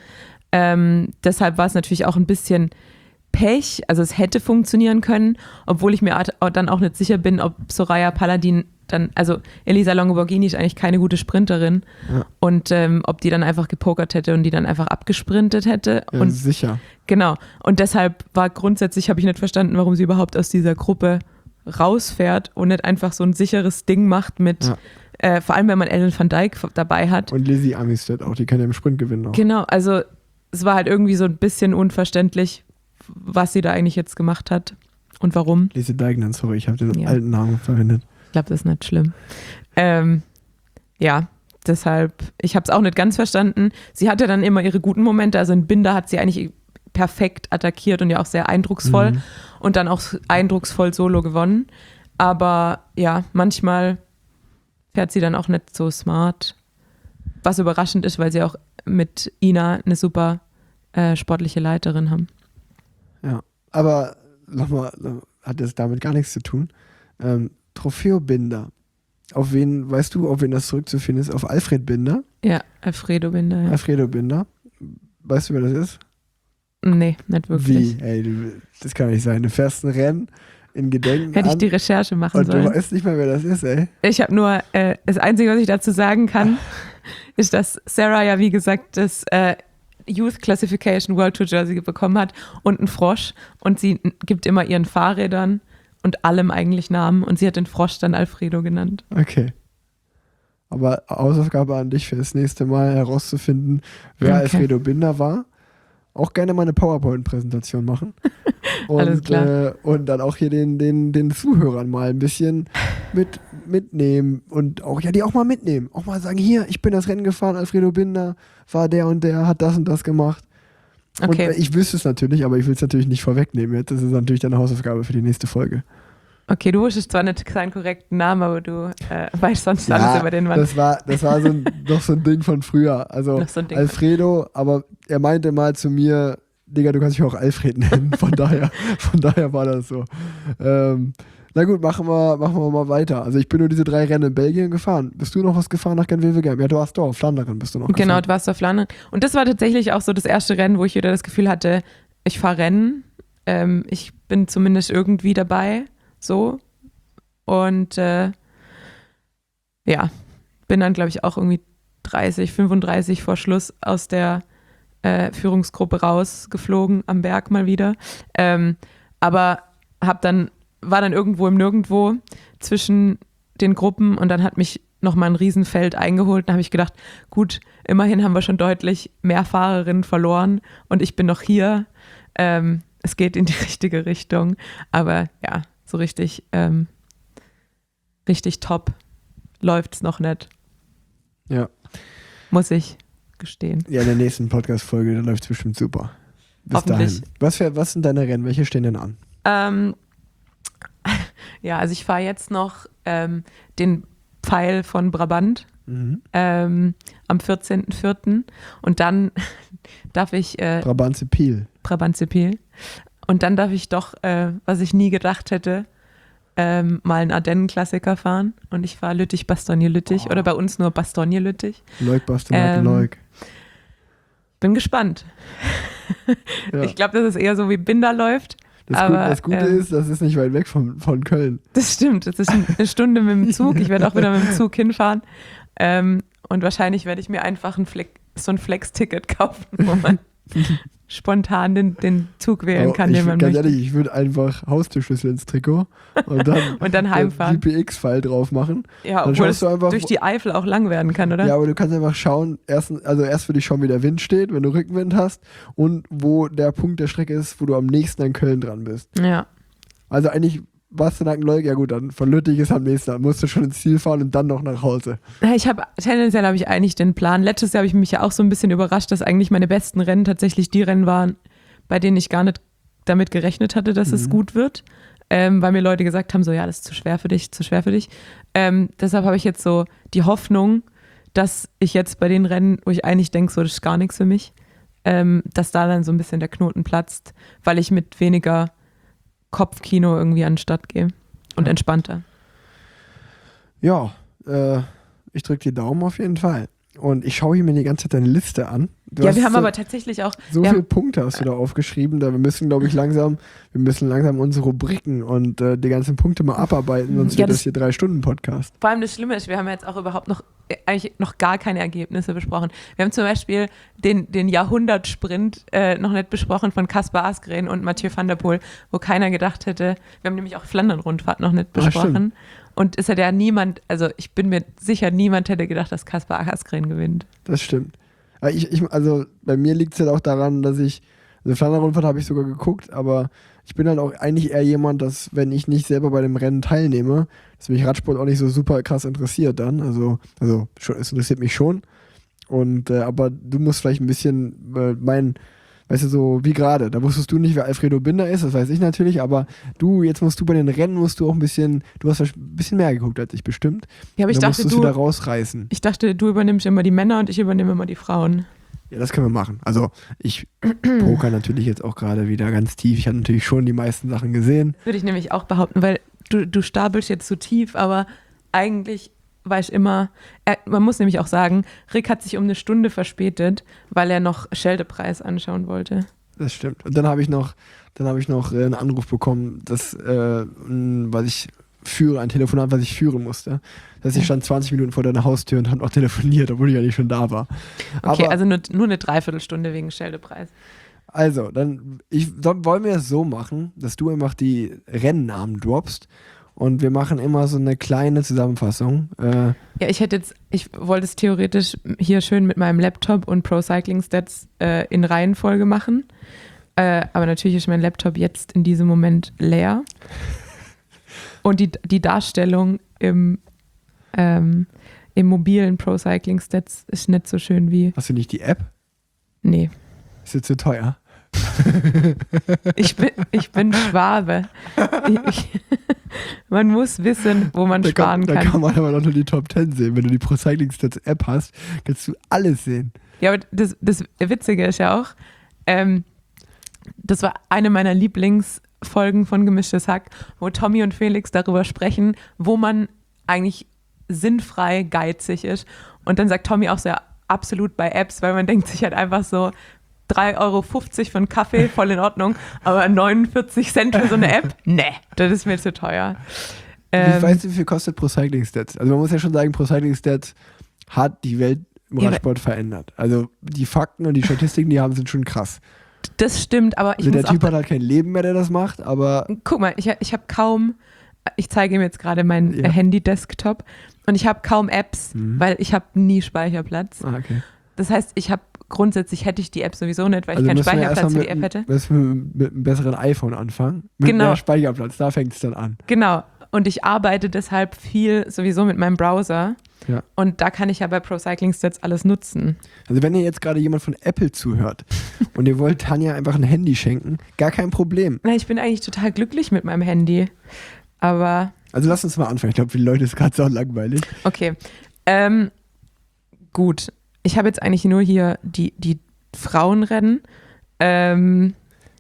Ähm, deshalb war es natürlich auch ein bisschen Pech. Also es hätte funktionieren können, obwohl ich mir dann auch nicht sicher bin, ob Soraya Paladin dann, also Elisa Longo Borghini ist eigentlich keine gute Sprinterin Ja. und ähm, ob die dann einfach gepokert hätte und die dann einfach abgesprintet hätte. Ja, und sicher. genau. Und deshalb war grundsätzlich, habe ich nicht verstanden, warum sie überhaupt aus dieser Gruppe rausfährt und nicht einfach so ein sicheres Ding macht mit, Ja. äh, vor allem wenn man Ellen van Dijk dabei hat. Und Lizzie Armistead auch, die kann ja im Sprint gewinnen auch. Genau, also es war halt irgendwie so ein bisschen unverständlich, was sie da eigentlich jetzt gemacht hat und warum. Lizzie Deignan, sorry, ich habe den Ja. alten Namen verwendet. Ich glaube, das ist nicht schlimm. Ähm, ja, deshalb, ich habe es auch nicht ganz verstanden. Sie hatte dann immer ihre guten Momente, also in Binder hat sie eigentlich perfekt attackiert und ja auch sehr eindrucksvoll Mhm. und dann auch eindrucksvoll Solo gewonnen. Aber ja, manchmal fährt sie dann auch nicht so smart, was überraschend ist, weil sie auch mit Ina eine super äh, sportliche Leiterin haben. Ja, aber nochmal, hat das damit gar nichts zu tun. Ähm, Trofeo Binder. Auf wen, weißt du, auf wen das zurückzuführen ist? Auf Alfred Binder? Ja, Alfredo Binder. Ja. Alfredo Binder. Weißt du, wer das ist? Nee, nicht wirklich. Wie? Ey, du, das kann nicht sein. Du fährst ein Rennen in Gedenken Hätte ich an die Recherche machen und sollen. du weißt nicht mehr, wer das ist, ey. Ich habe nur, äh, das Einzige, was ich dazu sagen kann, ist, dass Sarah ja, wie gesagt, das äh, Youth Classification World Tour Jersey bekommen hat und einen Frosch und sie gibt immer ihren Fahrrädern und allem eigentlich Namen und sie hat den Frosch dann Alfredo genannt. Okay. Aber Hausaufgabe an dich für das nächste Mal herauszufinden, wer Okay. Alfredo Binder war. Auch gerne mal eine PowerPoint-Präsentation machen. Und, Alles klar. Äh, und dann auch hier den, den, den Zuhörern mal ein bisschen mit, mitnehmen und auch, ja, die auch mal mitnehmen. Auch mal sagen, hier, ich bin das Rennen gefahren, Alfredo Binder war der und der, hat das und das gemacht. Und Okay. äh, ich wüsste es natürlich, aber ich will es natürlich nicht vorwegnehmen jetzt. Das ist natürlich deine Hausaufgabe für die nächste Folge. Okay, du wusstest zwar nicht seinen korrekten Namen, aber du äh, weißt sonst alles über den Mann. das war, das war so ein, doch so ein Ding von früher. Also Noch so ein Ding. Alfredo, aber er meinte mal zu mir, Digga, du kannst mich auch Alfred nennen. Von daher, von daher war das so. Ähm, na gut, machen wir, machen wir mal weiter. Also ich bin nur diese drei Rennen in Belgien gefahren. Bist du noch was gefahren nach Gent-Wevelgem? Ja, du warst doch, Flandern bist du noch Genau, gefahren. du warst auf Flandern. Und das war tatsächlich auch so das erste Rennen, wo ich wieder das Gefühl hatte, ich fahre Rennen. Ähm, ich bin zumindest irgendwie dabei. So. Und äh, ja, bin dann, glaube ich, auch irgendwie dreißig, fünfunddreißig vor Schluss aus der äh, Führungsgruppe rausgeflogen am Berg mal wieder. Ähm, aber hab dann, war dann irgendwo im Nirgendwo zwischen den Gruppen und dann hat mich nochmal ein Riesenfeld eingeholt. Da habe ich gedacht, gut, immerhin haben wir schon deutlich mehr Fahrerinnen verloren und ich bin noch hier. Ähm, es geht in die richtige Richtung. Aber ja, so richtig, ähm, richtig top läuft es noch nicht. Ja. Muss ich gestehen. Ja, in der nächsten Podcast-Folge, da läuft es bestimmt super. Bis Hoffentlich. dahin. Was, für, was sind deine Rennen? Welche stehen denn an? Ähm, ja, also ich fahre jetzt noch ähm, den Pfeil von Brabant Mhm. ähm, am vierzehnten vierten und dann darf ich äh, Brabantse Piel. Brabantse Piel und dann darf ich doch, äh, was ich nie gedacht hätte, ähm, mal einen Ardennen-Klassiker fahren und ich fahre Lüttich-Bastogne-Lüttich Oh. oder bei uns nur Bastogne-Lüttich. Leuk, Bastogne, Ähm, Leuk. Bin gespannt. Ja. Ich glaube, das ist eher so wie Binder läuft. Das, aber, Gut, das Gute ähm, ist, das ist nicht weit weg von, von Köln. Das stimmt, das ist eine Stunde mit dem Zug. Ich werde auch wieder mit dem Zug hinfahren. Ähm, und wahrscheinlich werde ich mir einfach ein Flex, so ein Flex-Ticket kaufen, wo man spontan den, den Zug wählen Aber kann, ich, den man ganz möchte. ehrlich, ich würde einfach Haustürschlüssel ins Trikot und dann, Und dann heimfahren. G P X-File drauf machen. Ja, dann obwohl schaust es du einfach, durch die Eifel auch lang werden kann, oder? Ja, aber du kannst einfach schauen, erst, also erst für dich schauen, wie der Wind steht, wenn du Rückenwind hast und wo der Punkt der Strecke ist, wo du am nächsten an Köln dran bist. Ja. Also eigentlich Bastenaken-Leuk, ja gut, dann von Lüttich ist am nächsten, dann musst du schon ins Ziel fahren und dann noch nach Hause. Ich habe tendenziell habe ich eigentlich den Plan. Letztes Jahr habe ich mich ja auch so ein bisschen überrascht, dass eigentlich meine besten Rennen tatsächlich die Rennen waren, bei denen ich gar nicht damit gerechnet hatte, dass Mhm. es gut wird. Ähm, weil mir Leute gesagt haben, so ja, das ist zu schwer für dich, zu schwer für dich. Ähm, deshalb habe ich jetzt so die Hoffnung, dass ich jetzt bei den Rennen, wo ich eigentlich denke, so das ist gar nichts für mich, ähm, dass da dann so ein bisschen der Knoten platzt, weil ich mit weniger Kopfkino irgendwie an den Start gehe und Ja. entspannter. Ja, äh, ich drücke die Daumen auf jeden Fall. Und ich schaue hier mir die ganze Zeit deine Liste an. Du Ja, hast wir haben so, aber tatsächlich auch, so wir viele haben, Punkte hast du da aufgeschrieben, da wir müssen, glaube ich, langsam, wir müssen langsam unsere Rubriken und äh, die ganzen Punkte mal abarbeiten, sonst Ja, wird das das- hier drei Stunden Podcast. vor allem das Schlimme ist, wir haben jetzt auch überhaupt noch, äh, eigentlich noch gar keine Ergebnisse besprochen. Wir haben zum Beispiel den, den Jahrhundertsprint äh, noch nicht besprochen von Kaspar Asgreen und Mathieu van der Poel, wo keiner gedacht hätte, wir haben nämlich auch Flandern-Rundfahrt noch nicht Ah, besprochen. stimmt. Und es hat ja niemand, also ich bin mir sicher, niemand hätte gedacht, dass Kaspar Asgreen gewinnt. Das stimmt. Aber Ich, ich, also bei mir liegt es halt auch daran, dass ich, also Flandern-Rundfahrt habe ich sogar geguckt, aber ich bin halt auch eigentlich eher jemand, dass wenn ich nicht selber bei dem Rennen teilnehme, dass mich Radsport auch nicht so super krass interessiert dann. Also, also schon, es interessiert mich schon. Und äh, aber du musst vielleicht ein bisschen äh, mein, weißt du, so wie gerade, da wusstest du nicht, wer Alfredo Binder ist, das weiß ich natürlich, aber du, jetzt musst du bei den Rennen, musst du auch ein bisschen, du hast ein bisschen mehr geguckt als ich bestimmt. Ja, aber ich Und dann dachte, musst du wieder du, rausreißen. ich dachte, du übernimmst immer die Männer und ich übernehme immer die Frauen. Ja, das können wir machen. Also ich poker natürlich jetzt auch gerade wieder ganz tief. Ich habe natürlich schon die meisten Sachen gesehen. Würde ich nämlich auch behaupten, weil du, du stapelst jetzt zu tief, aber eigentlich war ich immer, er, man muss nämlich auch sagen, Rick hat sich um eine Stunde verspätet, weil er noch Scheldepreis anschauen wollte. Das stimmt. Und dann habe ich noch, dann habe ich noch äh, einen Anruf bekommen, dass, äh, mh, was ich führe, ein Telefonat, was ich führen musste. Dass ich stand zwanzig Minuten vor deiner Haustür und habe noch telefoniert, obwohl ich ja nicht schon da war. Okay, Aber, also nur, nur eine Dreiviertelstunde wegen Scheldepreis. also, dann ich, dann wollen wir es so machen, dass du einfach die Rennnamen droppst und wir machen immer so eine kleine Zusammenfassung. Äh, Ja, ich hätte jetzt, ich wollte es theoretisch hier schön mit meinem Laptop und Pro Cycling Stats äh, in Reihenfolge machen. Äh, aber natürlich ist mein Laptop jetzt in diesem Moment leer. Und die, die Darstellung im, ähm, im mobilen Pro Cycling Stats ist nicht so schön wie, hast du nicht die App? nee, Ist jetzt zu teuer. ich bin, ich bin Schwabe. Ich, ich, man muss wissen, wo man Da sparen kann, kann. da kann man aber noch nur die Top zehn sehen. Wenn du die Pro Cycling Stats App hast, kannst du alles sehen. Ja, aber das, das Witzige ist ja auch, ähm, das war eine meiner Lieblingsfolgen von Gemischtes Hack, wo Tommy und Felix darüber sprechen, wo man eigentlich sinnfrei geizig ist. Und dann sagt Tommy auch so, ja, absolut bei Apps, weil man denkt sich halt einfach so, drei Euro fünfzig für einen Kaffee, voll in Ordnung, aber neunundvierzig Cent für so eine App? Nee, das ist mir zu teuer. Wie Ähm, weißt du, wie viel kostet Pro Cycling Stats? Also man muss ja schon sagen, Pro Cycling Stats hat die Welt im Ja, Radsport verändert. Also die Fakten und die Statistiken, die haben, sind schon krass. Das stimmt, aber ich Also muss der Typ auch, hat halt kein Leben mehr, der das macht, aber guck mal, ich, ich habe kaum, ich zeige ihm jetzt gerade meinen Ja. äh, Handy-Desktop und ich habe kaum Apps, Mhm. weil ich habe nie Speicherplatz. ah, okay. Das heißt, ich habe grundsätzlich hätte ich die App sowieso nicht, weil Also ich keinen müssen wir Speicherplatz für erstmal die App hätte. Müssen wir mit einem besseren iPhone anfangen. Mit Genau. mehr Speicherplatz, da fängt es dann an. Genau. Und ich arbeite deshalb viel sowieso mit meinem Browser. Ja. Und da kann ich ja bei Pro Cycling Stats alles nutzen. Also wenn ihr jetzt gerade jemand von Apple zuhört und ihr wollt Tanja einfach ein Handy schenken, gar kein Problem. Na, ich bin eigentlich total glücklich mit meinem Handy. Aber Also lass uns mal anfangen. Ich glaube, für die Leute ist gerade so langweilig. okay. Ähm, gut. Ich habe jetzt eigentlich nur hier die, die Frauenrennen. Ähm,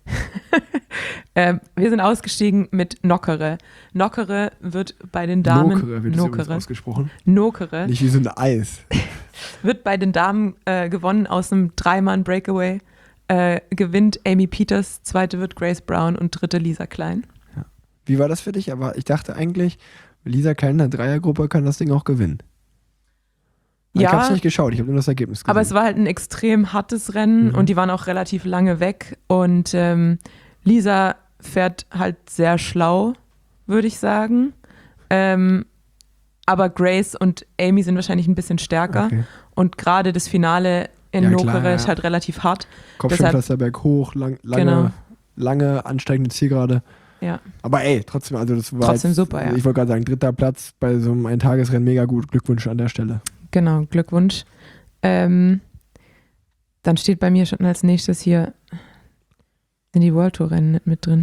ähm, wir sind ausgestiegen mit Nockere. Nockere wird bei den Damen Nokere wird es übrigens Nokere, ausgesprochen. Nokere Nicht wie so ein Eis. wird bei den Damen äh, gewonnen aus einem Dreimann-Breakaway. Äh, gewinnt Amy Peters, zweite wird Grace Brown und dritte Lisa Klein. Wie war das für dich? Aber ich dachte eigentlich, Lisa Klein in der Dreiergruppe kann das Ding auch gewinnen. Aber Ja. Ich habe es nicht geschaut, ich habe nur das Ergebnis gesehen. Aber es war halt ein extrem hartes Rennen Mhm. und die waren auch relativ lange weg. Und ähm, Lisa fährt halt sehr schlau, würde ich sagen. Ähm, aber Grace und Amy sind wahrscheinlich ein bisschen stärker. Okay. Und gerade das Finale in Ja, Nokere klar, ja. ist halt relativ hart. Kopfsteinpflaster berghoch, lang, lange, Genau. lange ansteigende Zielgerade. Ja. Aber ey, trotzdem, also das war Trotzdem jetzt, super, ja. Ich wollte gerade sagen, dritter Platz bei so einem Eintagesrennen, mega gut. Glückwunsch an der Stelle. Genau, Glückwunsch. Ähm, dann steht bei mir schon als nächstes hier, sind die World Tour Rennen nicht mit drin.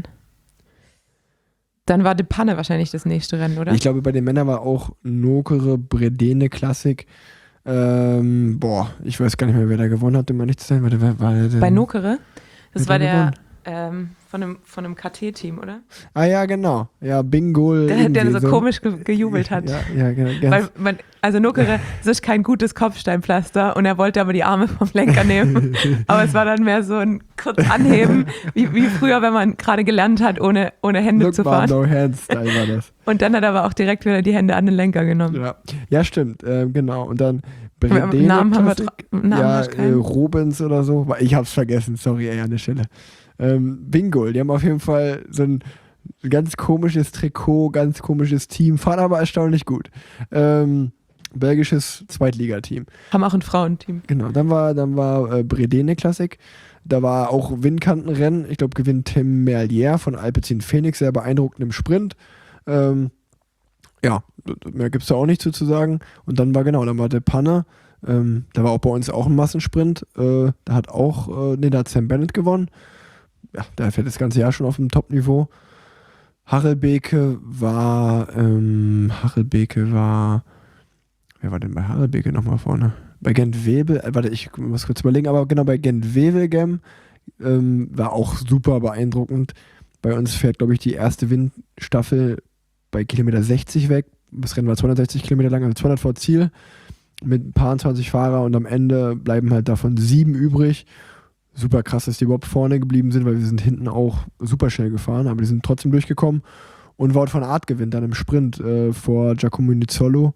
Dann war De Panne wahrscheinlich das nächste Rennen, oder? Ich glaube, bei den Männern war auch Nokere, Bredene Klassik. Ähm, boah, ich weiß gar nicht mehr, wer da gewonnen hat, um mal nicht zu sein. Warte, wer war der denn? Bei Nokere? Das Wer war hat da der gewonnen? ähm, von einem, von einem K T-Team, oder? Ah ja, genau. Ja, Bingo. Der, der so, komisch ge gejubelt hat. Ja, ja, genau. Weil Ganz, man, also Nokere, es ist kein gutes Kopfsteinpflaster und er wollte aber die Arme vom Lenker nehmen. Aber es war dann mehr so ein kurz Anheben, wie, wie früher, wenn man gerade gelernt hat, ohne, ohne Hände Look zu mal, fahren. no hands Style war das. Und dann hat er aber auch direkt wieder die Hände an den Lenker genommen. Ja, ja stimmt, ähm, genau. Und dann Aber Bredene Namen haben wir Klassik. tra- Namen ja, hast du äh, keinen? Robens oder so. Ich hab's vergessen, sorry, ey, an der Stelle. Ähm, Bingo, die haben auf jeden Fall so ein ganz komisches Trikot, ganz komisches Team, fahren aber erstaunlich gut. Ähm, belgisches Zweitligateam. Haben auch ein Frauenteam. Genau, dann war, dann war äh, Bredene Klassik. Da war auch Windkantenrennen. Ich glaube, gewinnt Tim Merlier von Alpecin Phoenix, sehr beeindruckend im Sprint. Ähm, ja, mehr gibt es da auch nicht zu, zu sagen. Und dann war genau, dann war der Panne. Ähm, da war auch bei uns auch ein Massensprint. Äh, da hat auch, äh, nee, da hat Sam Bennett gewonnen. Ja, der fährt das ganze Jahr schon auf dem Top-Niveau. Harelbeke war, ähm, Harelbeke war, wer war denn bei Harelbeke nochmal vorne? Bei Gent-Wevel, äh, warte, ich muss kurz überlegen, aber genau, bei Gent-Wevelgem ähm, war auch super beeindruckend. Bei uns fährt, glaube ich, die erste Windstaffel bei Kilometer sechzig weg. Das Rennen war zweihundertsechzig Kilometer lang, also zweihundert vor Ziel, mit ein paar zwanzig Fahrer und am Ende bleiben halt davon sieben übrig. Super krass, dass die überhaupt vorne geblieben sind, weil wir sind hinten auch super schnell gefahren, aber die sind trotzdem durchgekommen. Und Wout van Aert gewinnt dann im Sprint äh, vor Giacomo Nizzolo.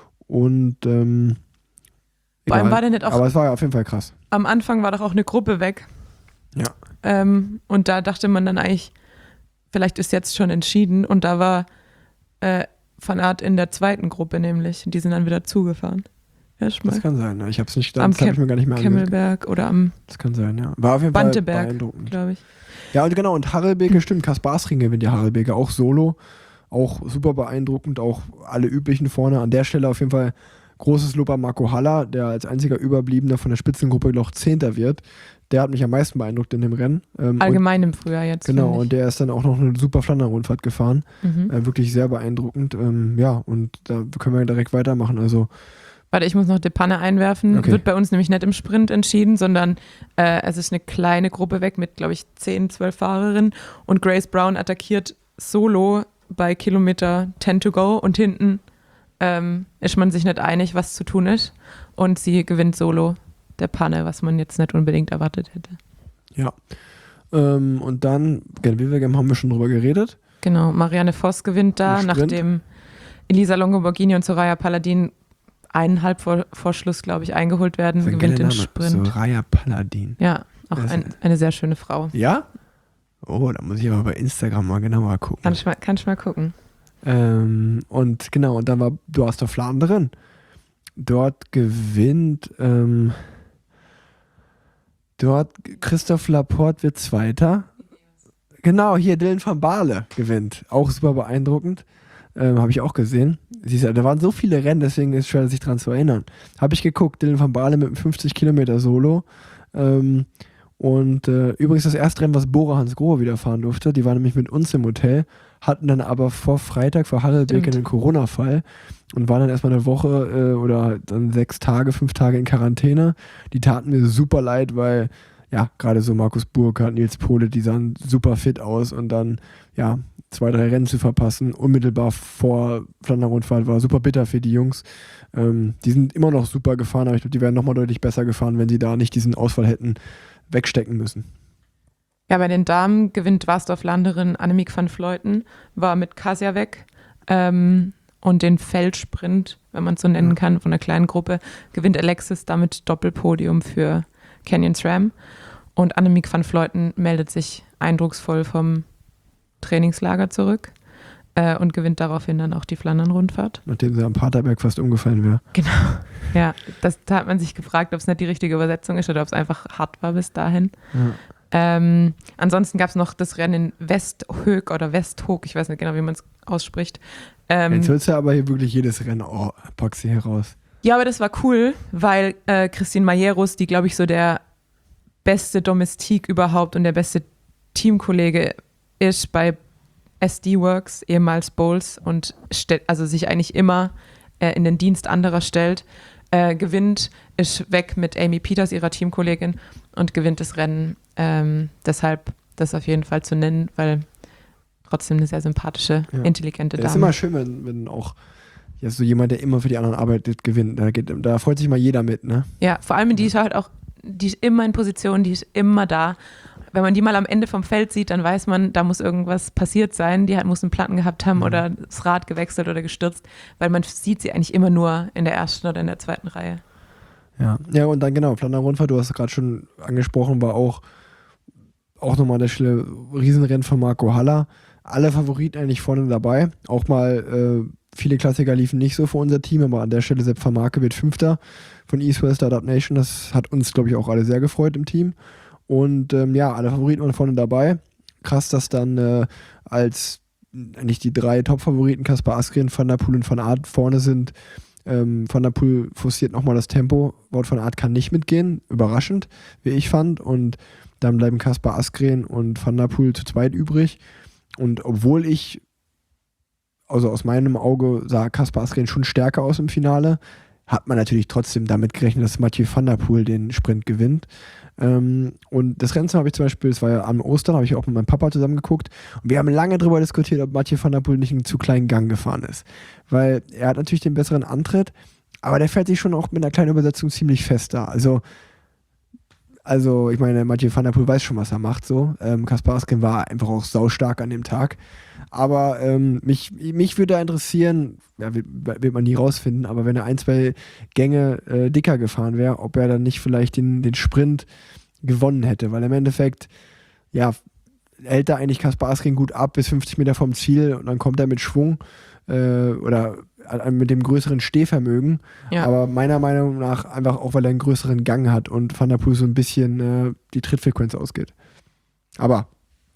Und ähm, Vor allem egal. war der nicht auch, aber es war ja auf jeden Fall krass. am Anfang war doch auch eine Gruppe weg. Ja. Ähm, und da dachte man dann eigentlich, vielleicht ist jetzt schon entschieden. Und da war äh, Van Aert in der zweiten Gruppe nämlich. Die sind dann wieder zugefahren. Erstmal. Das kann sein, ja. Ich habe es nicht, Am das habe ich mir gar nicht mehr angehört. Kemmelberg oder am Das kann sein, ja. War auf jeden Fall Banteberg, beeindruckend. glaube ich. Ja, und genau, und Harelbeke, stimmt, Kaspar Asring gewinnt ja Harelbeke, auch solo. Auch super beeindruckend, auch alle üblichen vorne. An der Stelle auf jeden Fall großes Lob an Marco Haller, der als einziger Überbliebener von der Spitzengruppe noch Zehnter wird. Der hat mich am meisten beeindruckt in dem Rennen. Ähm, Allgemein im Frühjahr jetzt. und, Genau, finde ich. und der ist dann auch noch eine super Flandern-Rundfahrt gefahren. Mhm. Äh, wirklich sehr beeindruckend. Ähm, ja, und da können wir direkt weitermachen. Also, Warte, ich muss noch De Panne einwerfen. Okay. Wird bei uns nämlich nicht im Sprint entschieden, sondern äh, es ist eine kleine Gruppe weg mit, glaube ich, zehn, zwölf Fahrerinnen. Und Grace Brown attackiert solo bei Kilometer zehn to go und hinten ähm, ist man sich nicht einig, was zu tun ist. Und sie gewinnt solo De Panne, was man jetzt nicht unbedingt erwartet hätte. ja. Ähm, und dann, Gent-Wevelgem haben wir schon drüber geredet. Genau, Marianne Voss gewinnt da, Im Sprint. nachdem Elisa Longo-Borghini und Soraya Paladin eineinhalb vor, vor Schluss, glaube ich, eingeholt werden, Das ist ein gewinnt den geiler Name. Sprint. Soraya Paladin. Ja, auch Das ist- ein, eine sehr schöne Frau. Ja? Oh, da muss ich aber bei Instagram mal genauer gucken. Kann ich mal, kann ich mal gucken. Ähm, und genau, und dann war, du hast doch Flandern. Dort gewinnt, ähm, dort Christoph Laporte wird Zweiter. Genau, hier Dylan van Baarle gewinnt. Auch super beeindruckend. Ähm, Habe ich auch gesehen. Siehst du, da waren so viele Rennen, deswegen ist es schwer, sich dran zu erinnern. Habe ich geguckt, Dylan van Baarle mit einem fünfzig Kilometer Solo. Ähm, und äh, übrigens das erste Rennen, was Bora Hansgrohe wieder fahren durfte. Die waren nämlich mit uns im Hotel, hatten dann aber vor Freitag, vor Harelbeke einen Corona-Fall und waren dann erstmal eine Woche äh, oder dann sechs Tage, fünf Tage in Quarantäne. Die taten mir super leid, weil ja, gerade so Markus Burkhardt, Nils Pohle, die sahen super fit aus und dann, ja, zwei, drei Rennen zu verpassen, unmittelbar vor Flandern-Rundfahrt war super bitter für die Jungs. Ähm, die sind immer noch super gefahren, aber ich glaube, die wären nochmal deutlich besser gefahren, wenn sie da nicht diesen Ausfall hätten wegstecken müssen. Ja, bei den Damen gewinnt Waasdorf-Landerin Annemiek van Vleuten, war mit Kasia weg. Ähm, und den Feldsprint, wenn man es so nennen Ja. kann, von einer kleinen Gruppe, gewinnt Alexis damit Doppelpodium für Canyon SRAM. Und Annemiek van Vleuten meldet sich eindrucksvoll vom Trainingslager zurück äh, und gewinnt daraufhin dann auch die Flandern-Rundfahrt. Nachdem sie am Paterberg fast umgefallen wäre. Genau. Ja, das, da hat man sich gefragt, ob es nicht die richtige Übersetzung ist oder ob es einfach hart war bis dahin. Ja. Ähm, ansonsten gab es noch das Rennen in Westhög oder Westhoek, ich weiß nicht genau, wie man es ausspricht. Ähm, Jetzt hört ja aber hier wirklich jedes Rennen, oh, pack sie heraus. ja, aber das war cool, weil äh, Christine Majeros, die glaube ich so der beste Domestik überhaupt und der beste Teamkollege ist bei S D Works, ehemals Bowls, und stellt, also sich eigentlich immer äh, in den Dienst anderer stellt, äh, gewinnt, ist weg mit Amy Peters, ihrer Teamkollegin, und gewinnt das Rennen. Ähm, deshalb das auf jeden Fall zu nennen, weil trotzdem eine sehr sympathische, Ja. intelligente Das ist Dame. immer schön, wenn, wenn auch ja, so jemand, der immer für die anderen arbeitet, gewinnt. Da, geht, da freut sich mal jeder mit, ne? Ja, vor allem die ist halt auch, die ist immer in Position, die ist immer da. Wenn man die mal am Ende vom Feld sieht, dann weiß man, da muss irgendwas passiert sein. Die hat, muss einen Platten gehabt haben Mhm. oder das Rad gewechselt oder gestürzt, weil man sieht sie eigentlich immer nur in der ersten oder in der zweiten Reihe. Ja, ja, und dann genau, Flandern-Rundfahrt, du hast es gerade schon angesprochen, war auch, auch nochmal der Stelle Riesenrennen von Marco Haller. Alle Favoriten eigentlich vorne dabei. Auch mal, äh, viele Klassiker liefen nicht so für unser Team, aber an der Stelle Sepp Vermarke wird Fünfter von East West Startup Nation. Das hat uns, glaube ich, auch alle sehr gefreut im Team. Und ähm, ja, alle Favoriten waren vorne dabei. Krass, dass dann äh, als eigentlich die drei Top-Favoriten, Kaspar Asgreen, Van der Poel und Van Aert vorne sind. Ähm, Van der Poel forciert nochmal das Tempo. Wout van Aert kann nicht mitgehen. Überraschend, wie ich fand. Und dann bleiben Kaspar Asgreen und Van der Poel zu zweit übrig. Und obwohl ich, also aus meinem Auge, sah Kaspar Asgreen schon stärker aus im Finale, hat man natürlich trotzdem damit gerechnet, dass Mathieu van der Poel den Sprint gewinnt. Ähm, und das Rennen habe ich zum Beispiel, das war ja am Ostern, habe ich auch mit meinem Papa zusammen geguckt. Und wir haben lange darüber diskutiert, ob Mathieu van der Poel nicht einen zu kleinen Gang gefahren ist. Weil er hat natürlich den besseren Antritt, aber der fährt sich schon auch mit einer kleinen Übersetzung ziemlich fest da. Also, also ich meine, Mathieu van der Poel weiß schon, was er macht. So. Ähm, Kaspar Asgreen war einfach auch saustark an dem Tag. Aber ähm, mich, mich würde interessieren, ja, wird, wird man nie rausfinden, aber wenn er ein, zwei Gänge äh, dicker gefahren wäre, ob er dann nicht vielleicht den, den Sprint gewonnen hätte. Weil im Endeffekt, ja, hält er eigentlich Kaspar Asgreen gut ab bis fünfzig Meter vom Ziel und dann kommt er mit Schwung äh, oder äh, mit dem größeren Stehvermögen. Ja. Aber meiner Meinung nach einfach auch, weil er einen größeren Gang hat und Van der Poel so ein bisschen äh, die Trittfrequenz ausgeht. Aber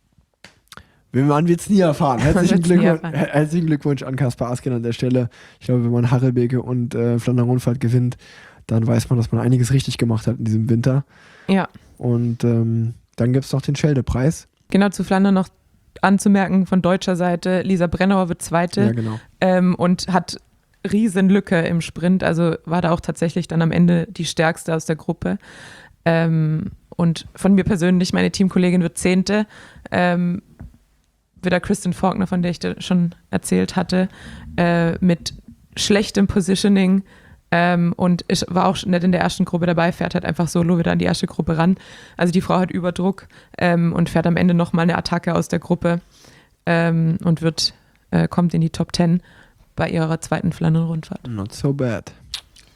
man wird es nie erfahren. Herzlichen wird's nie Glückwunsch, erfahren. her- herzlichen Glückwunsch an Kaspar Asgreen an der Stelle. Ich glaube, wenn man Harelbeke und äh, Flandern-Rundfahrt gewinnt, dann weiß man, dass man einiges richtig gemacht hat in diesem Winter. Ja, Und ähm, dann gibt es noch den Schelde-Preis. genau, zu Flandern noch anzumerken von deutscher Seite, Lisa Brennauer wird Zweite. Ja, genau. ähm, und hat riesen Lücke im Sprint, also war da auch tatsächlich dann am Ende die stärkste aus der Gruppe. Ähm, und von mir persönlich, meine Teamkollegin wird Zehnte, ähm, wieder Kristen Faulkner, von der ich da schon erzählt hatte, äh, mit schlechtem Positioning ähm, und ich war auch nicht in der ersten Gruppe dabei, fährt halt einfach solo wieder an die erste Gruppe ran. Also die Frau hat Überdruck ähm, und fährt am Ende nochmal eine Attacke aus der Gruppe ähm, und wird, äh, kommt in die Top Ten bei ihrer zweiten Flandern-Rundfahrt. Not so bad.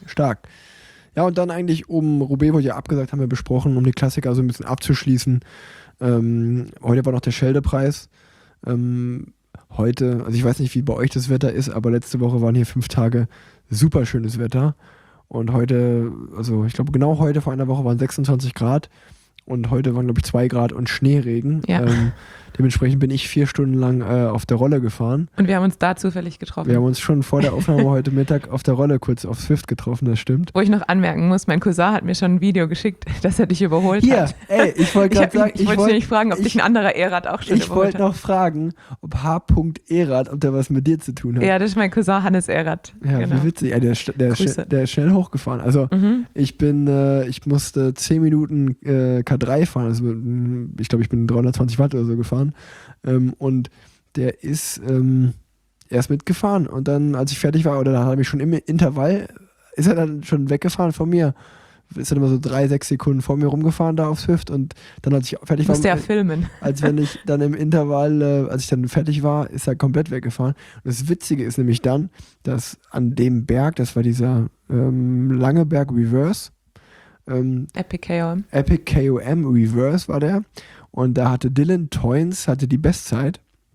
Stark. Ja, und dann eigentlich um Roubaix wurde ja abgesagt, haben wir besprochen, um die Klassiker so ein bisschen abzuschließen. Ähm, heute war noch der Scheldepreis. Ähm, heute, also ich weiß nicht, wie bei euch das Wetter ist, aber letzte Woche waren hier fünf Tage super schönes Wetter. Und heute, also ich glaube genau heute vor einer Woche waren sechsundzwanzig Grad. Und heute waren, glaube ich, zwei Grad und Schneeregen. Ja. Ähm, dementsprechend bin ich vier Stunden lang äh, auf der Rolle gefahren. Und wir haben uns da zufällig getroffen. Wir haben uns schon vor der Aufnahme heute Mittag auf der Rolle kurz auf Swift getroffen, das stimmt. Wo ich noch anmerken muss, mein Cousin hat mir schon ein Video geschickt, dass er dich überholt Hier, hat. ey, ich wollte Ich, gerade sagen, ich, ich wollte dich nicht fragen, ob ich, dich ein anderer E-Rad auch schon ich überholt wollte hat. noch fragen, ob H. E-Rad, ob der was mit dir zu tun hat. Ja, das ist mein Cousin Hannes E-Rad. Ja, genau. wie witzig. Ja, der, ist- der, ist Grüße. schnell- der ist schnell hochgefahren. Also Mhm. ich bin, äh, ich musste zehn Minuten äh, K drei fahren. Also mh, ich glaube, ich bin dreihundertzwanzig Watt oder so gefahren. Ähm, und der ist ähm, erst mitgefahren. Und dann, als ich fertig war, oder da habe ich schon im Intervall, ist er dann schon weggefahren von mir. Ist dann immer so drei, sechs Sekunden vor mir rumgefahren da auf Swift. Und dann, als ich fertig war, Musste ja filmen. als wenn ich dann im Intervall, äh, als ich dann fertig war, ist er komplett weggefahren. Und das Witzige ist nämlich dann, dass an dem Berg, das war dieser ähm, lange Berg Reverse, ähm, Epic K O M. Epic K O M Reverse war der. Und da hatte Dylan Toynes hatte die Bestzeit.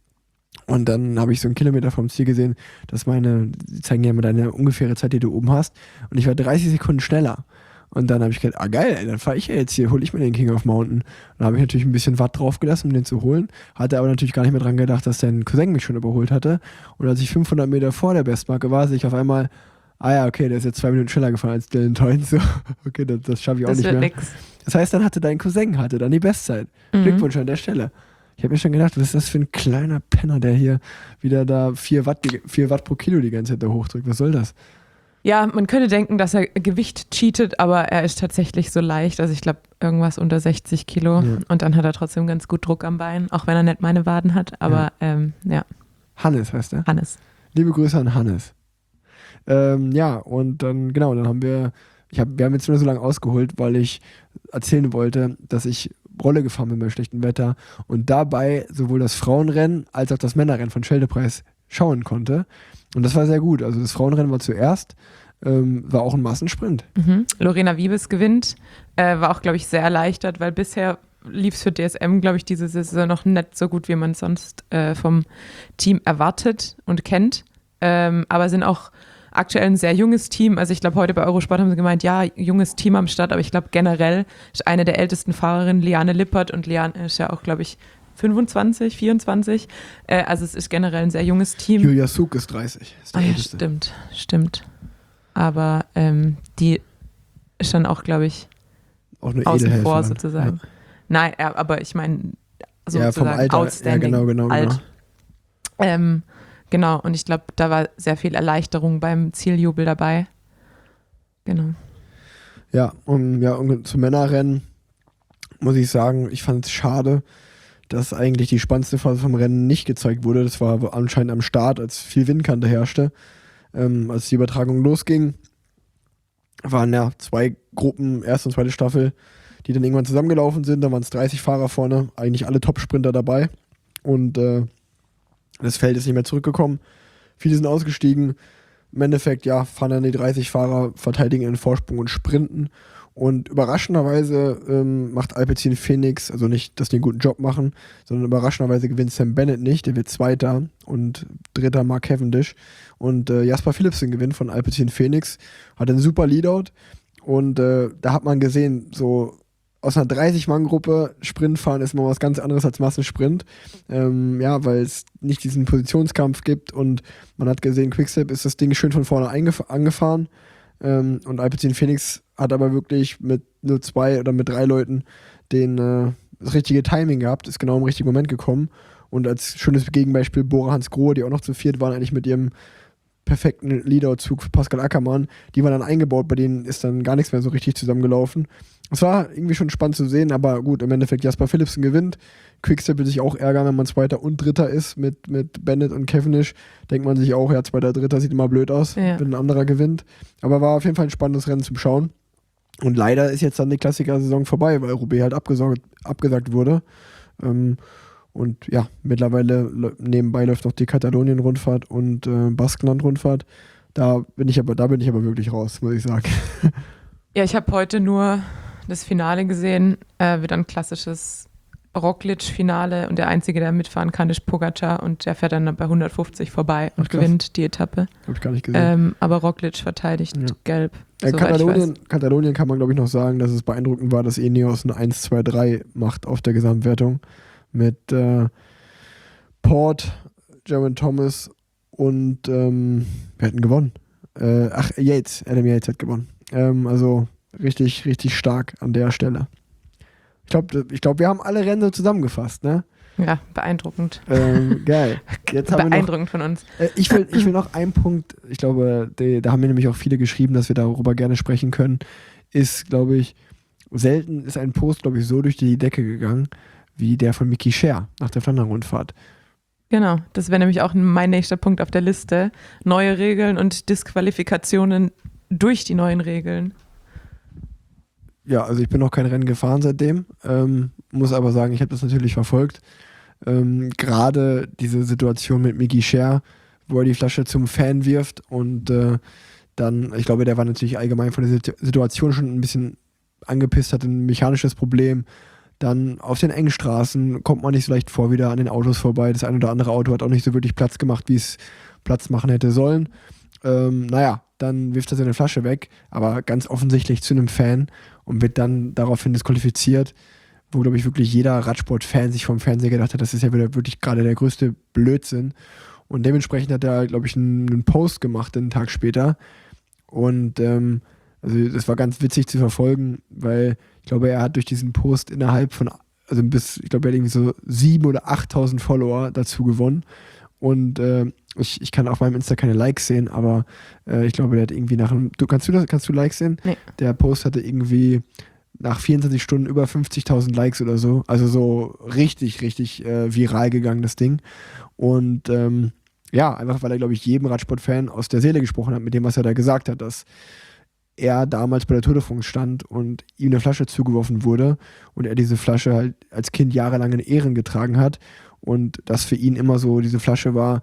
Und dann habe ich so einen Kilometer vom Ziel gesehen, dass meine, die zeigen ja immer deine ungefähre Zeit, die du oben hast. Und ich war dreißig Sekunden schneller. Und dann habe ich gedacht, ah geil, ey, dann fahre ich ja jetzt hier, hole ich mir den King of Mountain. Dann habe ich natürlich ein bisschen Watt draufgelassen, um den zu holen. Hatte aber natürlich gar nicht mehr dran gedacht, dass dein Cousin mich schon überholt hatte. Und als ich fünfhundert Meter vor der Bestmarke war, sehe ich auf einmal, ah ja, okay, der ist jetzt zwei Minuten schneller gefahren als Dylan Toynes. So, okay, das, das schaffe ich auch Das nicht wird mehr. nix. Das heißt, dann hatte dein Cousin hatte dann die Bestzeit. Mhm. Glückwunsch an der Stelle. Ich habe mir schon gedacht, was ist das für ein kleiner Penner, der hier wieder da vier Watt, die, vier Watt pro Kilo die ganze Zeit da hochdrückt. Was soll das? Ja, man könnte denken, dass er Gewicht cheatet, aber er ist tatsächlich so leicht. Also ich glaube, irgendwas unter sechzig Kilo. Ja. Und dann hat er trotzdem ganz gut Druck am Bein, auch wenn er nicht meine Waden hat. Aber ja, ähm, ja. Hannes heißt er. Hannes. Liebe Grüße an Hannes. Ähm, ja, und dann, genau, dann haben wir, ich hab, wir haben jetzt nur so lange ausgeholt, weil ich erzählen wollte, dass ich Rolle gefahren bin bei schlechtem Wetter und dabei sowohl das Frauenrennen als auch das Männerrennen von Scheldepreis schauen konnte. Und das war sehr gut. Also das Frauenrennen war zuerst, ähm, war auch ein Massensprint. Mhm. Lorena Wiebes gewinnt, äh, war auch, glaube ich, sehr erleichtert, weil bisher lief es für D S M, glaube ich, diese Saison noch nicht so gut, wie man es sonst äh, vom Team erwartet und kennt. Ähm, aber sind auch aktuell ein sehr junges Team. Also ich glaube, heute bei Eurosport haben sie gemeint, ja, junges Team am Start, aber ich glaube generell ist eine der ältesten Fahrerinnen Liane Lippert und Liane ist ja auch, glaube ich, fünfundzwanzig, vierundzwanzig. Äh, also es ist generell ein sehr junges Team. Julia Suk ist dreißig. Ist Ah der ja, Älteste. stimmt, stimmt. Aber ähm, die ist dann auch, glaube ich, Auch eine außen vor Edelhelferin. sozusagen. Nein, ja, aber ich meine, Ja, vom sozusagen Alter. outstanding. Ja, genau, genau, alt. genau. Ähm, genau, und ich glaube, da war sehr viel Erleichterung beim Zieljubel dabei. Genau. Ja, und, ja, und zum Männerrennen muss ich sagen, ich fand es schade, dass eigentlich die spannendste Phase vom Rennen nicht gezeigt wurde. Das war anscheinend am Start, als viel Windkante herrschte. Ähm, als die Übertragung losging, waren ja zwei Gruppen, erste und zweite Staffel, die dann irgendwann zusammengelaufen sind. Da waren es dreißig Fahrer vorne, eigentlich alle Top-Sprinter dabei. Und äh, das Feld ist nicht mehr zurückgekommen. Viele sind ausgestiegen. Im Endeffekt, ja, fahren dann die dreißig Fahrer, verteidigen ihren Vorsprung und sprinten. Und überraschenderweise ähm, macht Alpecin Phoenix, also nicht, dass die einen guten Job machen, sondern überraschenderweise gewinnt Sam Bennett nicht, der wird Zweiter und Dritter Mark Cavendish. Und äh, Jasper Philipsen gewinnt von Alpecin Phoenix, hat einen super Leadout und äh, da hat man gesehen, so aus einer dreißig-Mann-Gruppe Sprint fahren ist mal was ganz anderes als Massensprint. Ähm, ja, weil es nicht diesen Positionskampf gibt und man hat gesehen, Quickstep ist das Ding schön von vorne eingef- angefahren. Ähm, und Alpecin Phoenix hat aber wirklich mit nur zwei oder mit drei Leuten den, äh, das richtige Timing gehabt, ist genau im richtigen Moment gekommen. Und als schönes Gegenbeispiel Bora Hansgrohe, die auch noch zu viert waren, eigentlich mit ihrem perfekten Leadout-Zug für Pascal Ackermann. Die waren dann eingebaut, bei denen ist dann gar nichts mehr so richtig zusammengelaufen. Es war irgendwie schon spannend zu sehen, aber gut, im Endeffekt Jasper Philipsen gewinnt. Quickstep will sich auch ärgern, wenn man Zweiter und Dritter ist mit, mit Bennett und Cavendish. Denkt man sich auch, ja, Zweiter, Dritter sieht immer blöd aus, Ja. wenn ein anderer gewinnt. Aber war auf jeden Fall ein spannendes Rennen zum Schauen. Und leider ist jetzt dann die Klassiker-Saison vorbei, weil Roubaix halt abgesagt, abgesagt wurde. Ähm, und ja, mittlerweile nebenbei läuft noch die Katalonien-Rundfahrt und äh, Baskenland-Rundfahrt. Da bin ich aber, da bin ich aber wirklich raus, muss ich sagen. Ja, ich habe heute nur das Finale gesehen. Äh, wird ein klassisches Roglic-Finale und der Einzige, der mitfahren kann, ist Pogacar und der fährt dann bei hundertfünfzig vorbei und Ach, krass. gewinnt die Etappe. Hab ich gar nicht gesehen. Ähm, aber Roglic verteidigt Ja. gelb. Äh, soweit ich Katalonien, weiß. Katalonien kann man, glaube ich, noch sagen, dass es beeindruckend war, dass Ineos ein eins, zwei, drei macht auf der Gesamtwertung. Mit äh, Port, Geraint Thomas und ähm, wer hat denn gewonnen? Äh, ach, Yates, Adam Yates hat gewonnen. Ähm, also richtig, richtig stark an der Stelle. Ich glaube, ich glaub, wir haben alle Rennen so zusammengefasst, ne? Ja, beeindruckend. Ähm, geil. Jetzt haben wir noch, Beeindruckend von uns. äh, ich, will, ich will noch einen Punkt, ich glaube, die, da haben mir nämlich auch viele geschrieben, dass wir darüber gerne sprechen können, ist, glaube ich, selten ist ein Post, glaube ich, so durch die Decke gegangen, wie der von Micky Scher nach der Flandern-Rundfahrt. Genau, das wäre nämlich auch mein nächster Punkt auf der Liste. Neue Regeln und Disqualifikationen durch die neuen Regeln. Ja, also ich bin noch kein Rennen gefahren seitdem, ähm, muss aber sagen, ich habe das natürlich verfolgt. Ähm, Gerade diese Situation mit Micky Scher, wo er die Flasche zum Fan wirft und äh, dann, ich glaube, der war natürlich allgemein von der Situation schon ein bisschen angepisst, hat ein mechanisches Problem. Dann auf den engen Straßen kommt man nicht so leicht vor wieder an den Autos vorbei. Das ein oder andere Auto hat auch nicht so wirklich Platz gemacht, wie es Platz machen hätte sollen. Ähm, naja, dann wirft er seine Flasche weg, aber ganz offensichtlich zu einem Fan und wird dann daraufhin disqualifiziert, wo, glaube ich, wirklich jeder Radsport-Fan sich vom Fernseher gedacht hat, das ist ja wieder wirklich gerade der größte Blödsinn. Und dementsprechend hat er, glaube ich, einen, einen Post gemacht einen Tag später. Und ähm, also das war ganz witzig zu verfolgen, weil ich glaube, er hat durch diesen Post innerhalb von, also bis, ich glaube, er hat irgendwie so sieben oder achttausend Follower dazu gewonnen. Und äh, ich, ich kann auf meinem Insta keine Likes sehen, aber äh, ich glaube, der hat irgendwie nach einem, du, kannst du das, kannst du Likes sehen? Nee. Der Post hatte irgendwie nach vierundzwanzig Stunden über fünfzigtausend Likes oder so. Also so richtig, richtig äh, viral gegangen, das Ding. Und ähm, ja, einfach weil er, glaube ich, jedem Radsport-Fan aus der Seele gesprochen hat mit dem, was er da gesagt hat, dass er damals bei der Tour de France stand und ihm eine Flasche zugeworfen wurde und er diese Flasche halt als Kind jahrelang in Ehren getragen hat und das für ihn immer so, diese Flasche war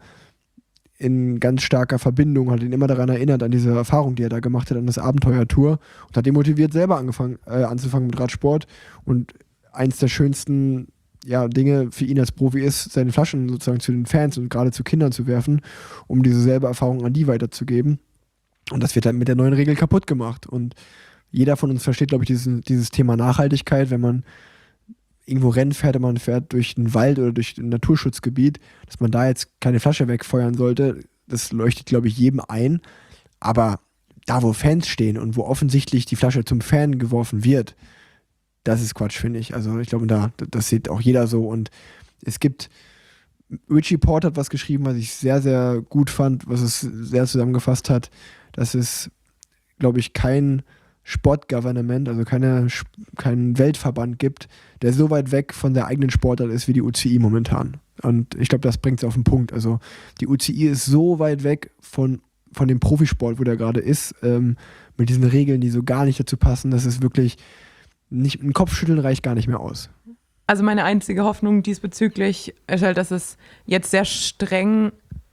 in ganz starker Verbindung, hat ihn immer daran erinnert, an diese Erfahrung, die er da gemacht hat, an das Abenteuer-Tour und hat ihn motiviert, selber angefangen, äh, anzufangen mit Radsport und eins der schönsten ja, Dinge für ihn als Profi ist, seine Flaschen sozusagen zu den Fans und gerade zu Kindern zu werfen, um diese selbe Erfahrung an die weiterzugeben. Und das wird dann mit der neuen Regel kaputt gemacht. Und jeder von uns versteht, glaube ich, dieses, dieses Thema Nachhaltigkeit, wenn man irgendwo Rennen fährt, man fährt durch einen Wald oder durch ein Naturschutzgebiet, dass man da jetzt keine Flasche wegfeuern sollte, das leuchtet, glaube ich, jedem ein. Aber da, wo Fans stehen und wo offensichtlich die Flasche zum Fan geworfen wird, das ist Quatsch, finde ich. Also ich glaube, da, das sieht auch jeder so. Und es gibt, Richie Porte hat was geschrieben, was ich sehr, sehr gut fand, was es sehr zusammengefasst hat. Dass es, glaube ich, kein Sportgovernment, also keine, keinen Weltverband gibt, der so weit weg von der eigenen Sportart ist wie die U C I momentan. Und ich glaube, das bringt es auf den Punkt. Also die U C I ist so weit weg von, von dem Profisport, wo der gerade ist, ähm, mit diesen Regeln, die so gar nicht dazu passen, dass es wirklich nicht, ein Kopfschütteln reicht gar nicht mehr aus. Also meine einzige Hoffnung diesbezüglich ist halt, dass es jetzt sehr streng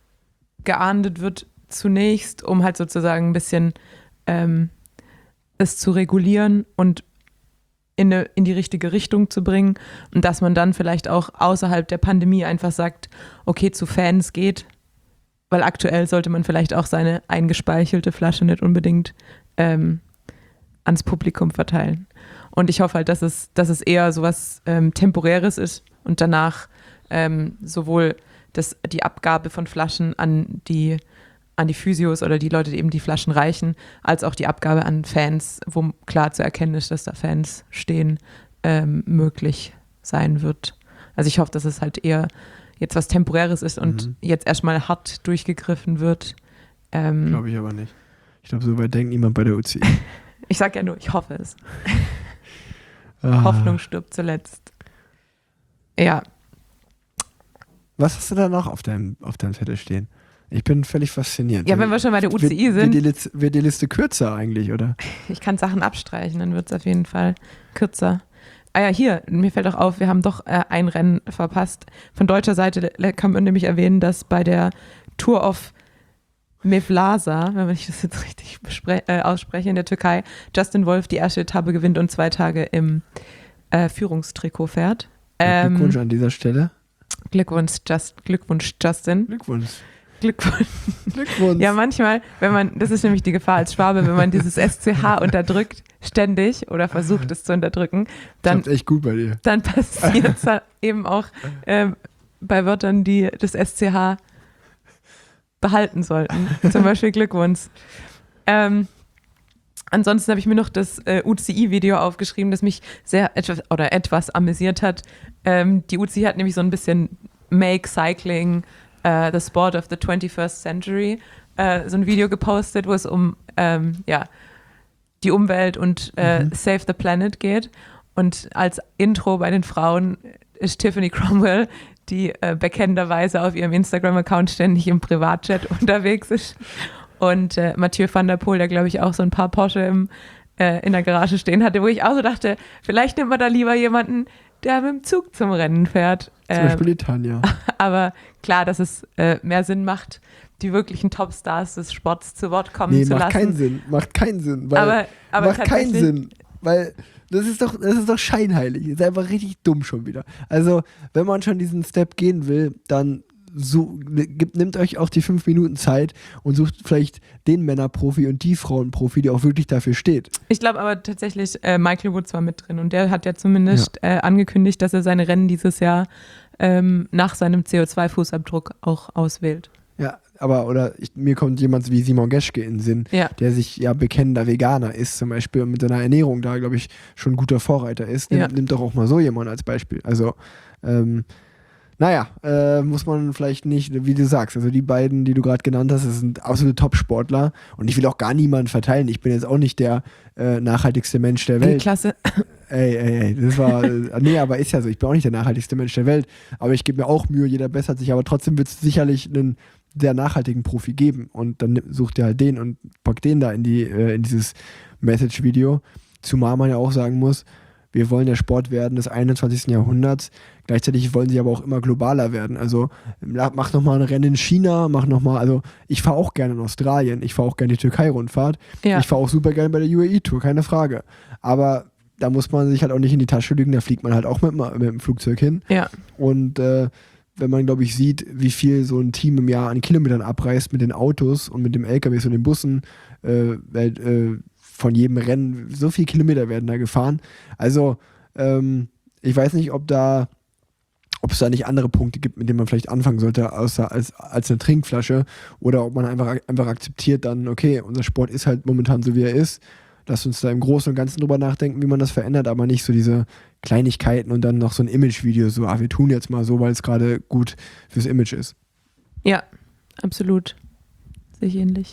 geahndet wird zunächst, um halt sozusagen ein bisschen ähm, es zu regulieren und in, eine, in die richtige Richtung zu bringen und dass man dann vielleicht auch außerhalb der Pandemie einfach sagt, okay, zu Fans geht, weil aktuell sollte man vielleicht auch seine eingespeichelte Flasche nicht unbedingt ähm, ans Publikum verteilen. Und ich hoffe halt, dass es, dass es eher sowas ähm, Temporäres ist und danach ähm, sowohl das, die Abgabe von Flaschen an die an die Physios oder die Leute, die eben die Flaschen reichen, als auch die Abgabe an Fans, wo klar zu erkennen ist, dass da Fans stehen, ähm, möglich sein wird. Also ich hoffe, dass es halt eher jetzt was Temporäres ist und mhm. jetzt erstmal hart durchgegriffen wird. Ähm, glaube ich aber nicht. Ich glaube, so weit denkt niemand bei der U C I. Ich sag ja nur, ich hoffe es. Ah. Hoffnung stirbt zuletzt. Ja. Was hast du da noch auf deinem, auf deinem Zettel stehen? Ich bin völlig fasziniert. Ja, wenn wir schon bei der U C I wird, sind. Wird die, Liste, wird die Liste kürzer eigentlich, oder? Ich kann Sachen abstreichen, dann wird es auf jeden Fall kürzer. Ah ja, hier, mir fällt auch auf, wir haben doch äh, ein Rennen verpasst. Von deutscher Seite kann man nämlich erwähnen, dass bei der Tour of Mevlasa, wenn ich das jetzt richtig bespre- äh, ausspreche, in der Türkei, Justin Wolf die erste Etappe gewinnt und zwei Tage im äh, Führungstrikot fährt. Ähm, Glückwunsch an dieser Stelle. Glückwunsch, Just, Glückwunsch, Justin. Glückwunsch. Glückwunsch. Glückwunsch. Ja, manchmal, wenn man, das ist nämlich die Gefahr als Schwabe, wenn man dieses S C H unterdrückt, ständig oder versucht es zu unterdrücken, dann, das ist echt gut bei dir. dann passiert es eben auch ähm, bei Wörtern, die das S C H behalten sollten. Zum Beispiel Glückwunsch. Ähm, ansonsten habe ich mir noch das äh, U C I-Video aufgeschrieben, das mich sehr etwas oder etwas amüsiert hat. Ähm, die U C I hat nämlich so ein bisschen Make Cycling uh, the Sport of the twenty-first Century uh, so ein Video gepostet, wo es um ähm, ja, die Umwelt und äh, mhm. Save the Planet geht. Und als Intro bei den Frauen ist Tiffany Cromwell, die äh, bekennenderweise auf ihrem Instagram-Account ständig im Privatjet unterwegs ist. Und äh, Mathieu van der Poel, der glaube ich auch so ein paar Porsche im, äh, in der Garage stehen hatte, wo ich auch so dachte, vielleicht nimmt man da lieber jemanden, der mit dem Zug zum Rennen fährt. Zum ähm, Beispiel die Tanja. Aber klar, dass es äh, mehr Sinn macht, die wirklichen Topstars des Sports zu Wort kommen nee, zu macht lassen. keinen Sinn. Macht keinen Sinn. Weil aber, aber macht keinen Sinn. Weil das ist doch, das ist doch scheinheilig. Das ist einfach richtig dumm schon wieder. Also, wenn man schon diesen Step gehen will, dann so, gibt, nimmt euch auch die fünf Minuten Zeit und sucht vielleicht den Männerprofi und die Frauenprofi, die auch wirklich dafür steht. Ich glaube aber tatsächlich, äh, Michael Woods war mit drin und der hat ja zumindest ja. Äh, angekündigt, dass er seine Rennen dieses Jahr ähm, nach seinem C O zwei Fußabdruck auch auswählt. Ja, aber oder ich, mir kommt jemand wie Simon Geschke in den Sinn, ja. der sich ja bekennender Veganer ist zum Beispiel und mit seiner Ernährung da, glaube ich, schon ein guter Vorreiter ist. Nimm, ja. Nimmt doch auch mal so jemand als Beispiel. Also, ähm, naja, äh, muss man vielleicht nicht, wie du sagst, also die beiden, die du gerade genannt hast, das sind absolute Top-Sportler und ich will auch gar niemanden verteilen. Ich bin jetzt auch nicht der äh, nachhaltigste Mensch der Welt. Klasse. Ey, ey, ey, das war, äh, nee, aber ist ja so, ich bin auch nicht der nachhaltigste Mensch der Welt, aber ich gebe mir auch Mühe, jeder bessert sich, aber trotzdem wird es sicherlich einen sehr nachhaltigen Profi geben und dann sucht ihr halt den und packt den da in, die, äh, in dieses Message-Video, zumal man ja auch sagen muss, wir wollen der Sport werden des einundzwanzigsten Jahrhunderts. Gleichzeitig wollen sie aber auch immer globaler werden. Also mach nochmal ein Rennen in China, mach nochmal, also ich fahre auch gerne in Australien, ich fahre auch gerne die Türkei-Rundfahrt, ja. ich fahre auch super gerne bei der U A E-Tour, keine Frage. Aber da muss man sich halt auch nicht in die Tasche lügen, da fliegt man halt auch mit, mit dem Flugzeug hin. Ja. Und äh, wenn man, glaube ich, sieht, wie viel so ein Team im Jahr an Kilometern abreißt mit den Autos und mit dem L K Ws und den Bussen, äh, weil, äh, von jedem Rennen, so viele Kilometer werden da gefahren. Also, ähm, ich weiß nicht, ob da, ob es da nicht andere Punkte gibt, mit denen man vielleicht anfangen sollte, außer als, als eine Trinkflasche, oder ob man einfach, einfach akzeptiert dann, okay, unser Sport ist halt momentan so, wie er ist. Lasst uns da im Großen und Ganzen drüber nachdenken, wie man das verändert, aber nicht so diese Kleinigkeiten und dann noch so ein Image-Video, so, ah, wir tun jetzt mal so, weil es gerade gut fürs Image ist. Ja, absolut. Sehe ich ähnlich.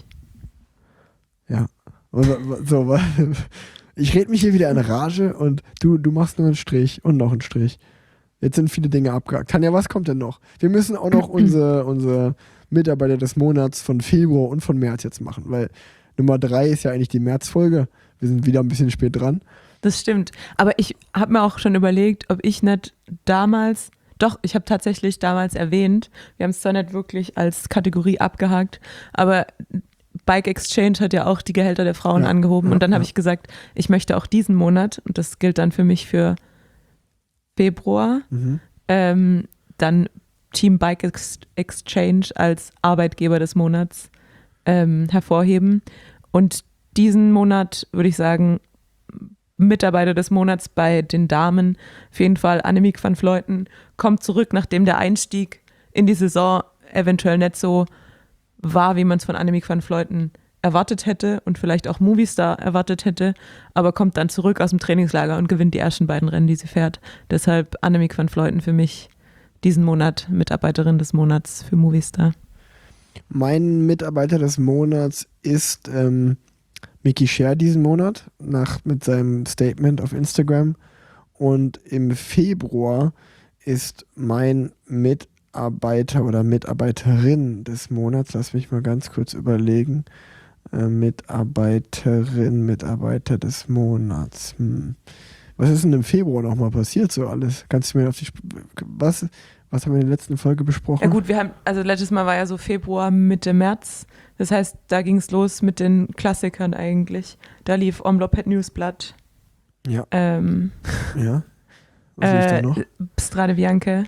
Ja. So, ich rede mich hier wieder in Rage und du, du machst nur einen Strich und noch einen Strich. Jetzt sind viele Dinge abgehakt. Tanja, was kommt denn noch? Wir müssen auch noch unsere, unsere Mitarbeiter des Monats von Februar und von März jetzt machen, weil Nummer drei ist ja eigentlich die Märzfolge. Wir sind wieder ein bisschen spät dran. Das stimmt. Aber ich habe mir auch schon überlegt, ob ich nicht damals, doch, ich habe tatsächlich damals erwähnt, wir haben es zwar nicht wirklich als Kategorie abgehakt, aber Bike Exchange hat ja auch die Gehälter der Frauen ja, angehoben ja, und dann habe ja. ich gesagt, ich möchte auch diesen Monat, und das gilt dann für mich für Februar, mhm. ähm, dann Team Bike Ex- Exchange als Arbeitgeber des Monats ähm, hervorheben. Und diesen Monat würde ich sagen, Mitarbeiter des Monats bei den Damen, auf jeden Fall Annemiek van Vleuten, kommt zurück, nachdem der Einstieg in die Saison eventuell nicht so war, wie man es von Annemiek van Vleuten erwartet hätte und vielleicht auch Movistar erwartet hätte, aber kommt dann zurück aus dem Trainingslager und gewinnt die ersten beiden Rennen, die sie fährt. Deshalb Annemiek van Vleuten für mich diesen Monat Mitarbeiterin des Monats für Movistar. Mein Mitarbeiter des Monats ist ähm, Micky Scher diesen Monat, nach, mit seinem Statement auf Instagram. Und im Februar ist mein Mitarbeiter oder Mitarbeiterin des Monats, lass mich mal ganz kurz überlegen, äh, Mitarbeiterin, Mitarbeiter des Monats. Hm. Was ist denn im Februar nochmal passiert so alles? Kannst du mir auf die Sp- was, was haben wir in der letzten Folge besprochen? Ja gut, wir haben, also letztes Mal war ja so Februar, Mitte März Das heißt, da ging es los mit den Klassikern eigentlich. Da lief Omloped Newsblatt. Ja. Ähm, Ja. Was lief da äh, noch? Strade Bianche.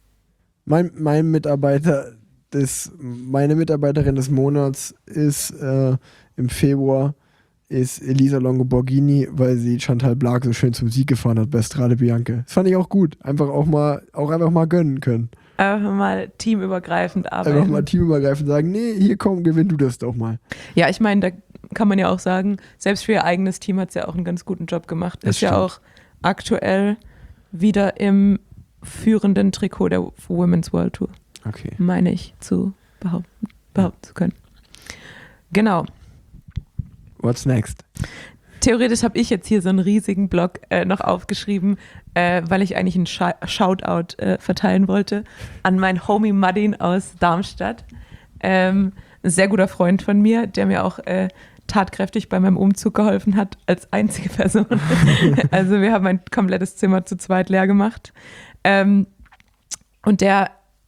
Mein, mein Mitarbeiter, des, meine Mitarbeiterin des Monats ist äh, im Februar ist Elisa Longo-Borghini, weil sie Chantal Blaak so schön zum Sieg gefahren hat bei Strade Bianche. Das fand ich auch gut. Einfach auch mal, auch einfach mal gönnen können. Einfach mal teamübergreifend arbeiten. Einfach mal teamübergreifend sagen, nee, hier komm, gewinn du das doch mal. Ja, ich meine, da kann man ja auch sagen, selbst für ihr eigenes Team hat sie ja auch einen ganz guten Job gemacht. Das Ist ja stimmt. auch aktuell wieder im führenden Trikot der Women's World Tour, Okay. meine ich zu behaupten, behaupten zu können. Genau. What's next? Theoretisch habe ich jetzt hier so einen riesigen Blog äh, noch aufgeschrieben, äh, weil ich eigentlich einen Scha- Shoutout äh, verteilen wollte an meinen Homie Madin aus Darmstadt. Ähm, ein sehr guter Freund von mir, der mir auch äh, tatkräftig bei meinem Umzug geholfen hat, als einzige Person. Also wir haben ein komplettes Zimmer zu zweit leer gemacht. Ähm, und der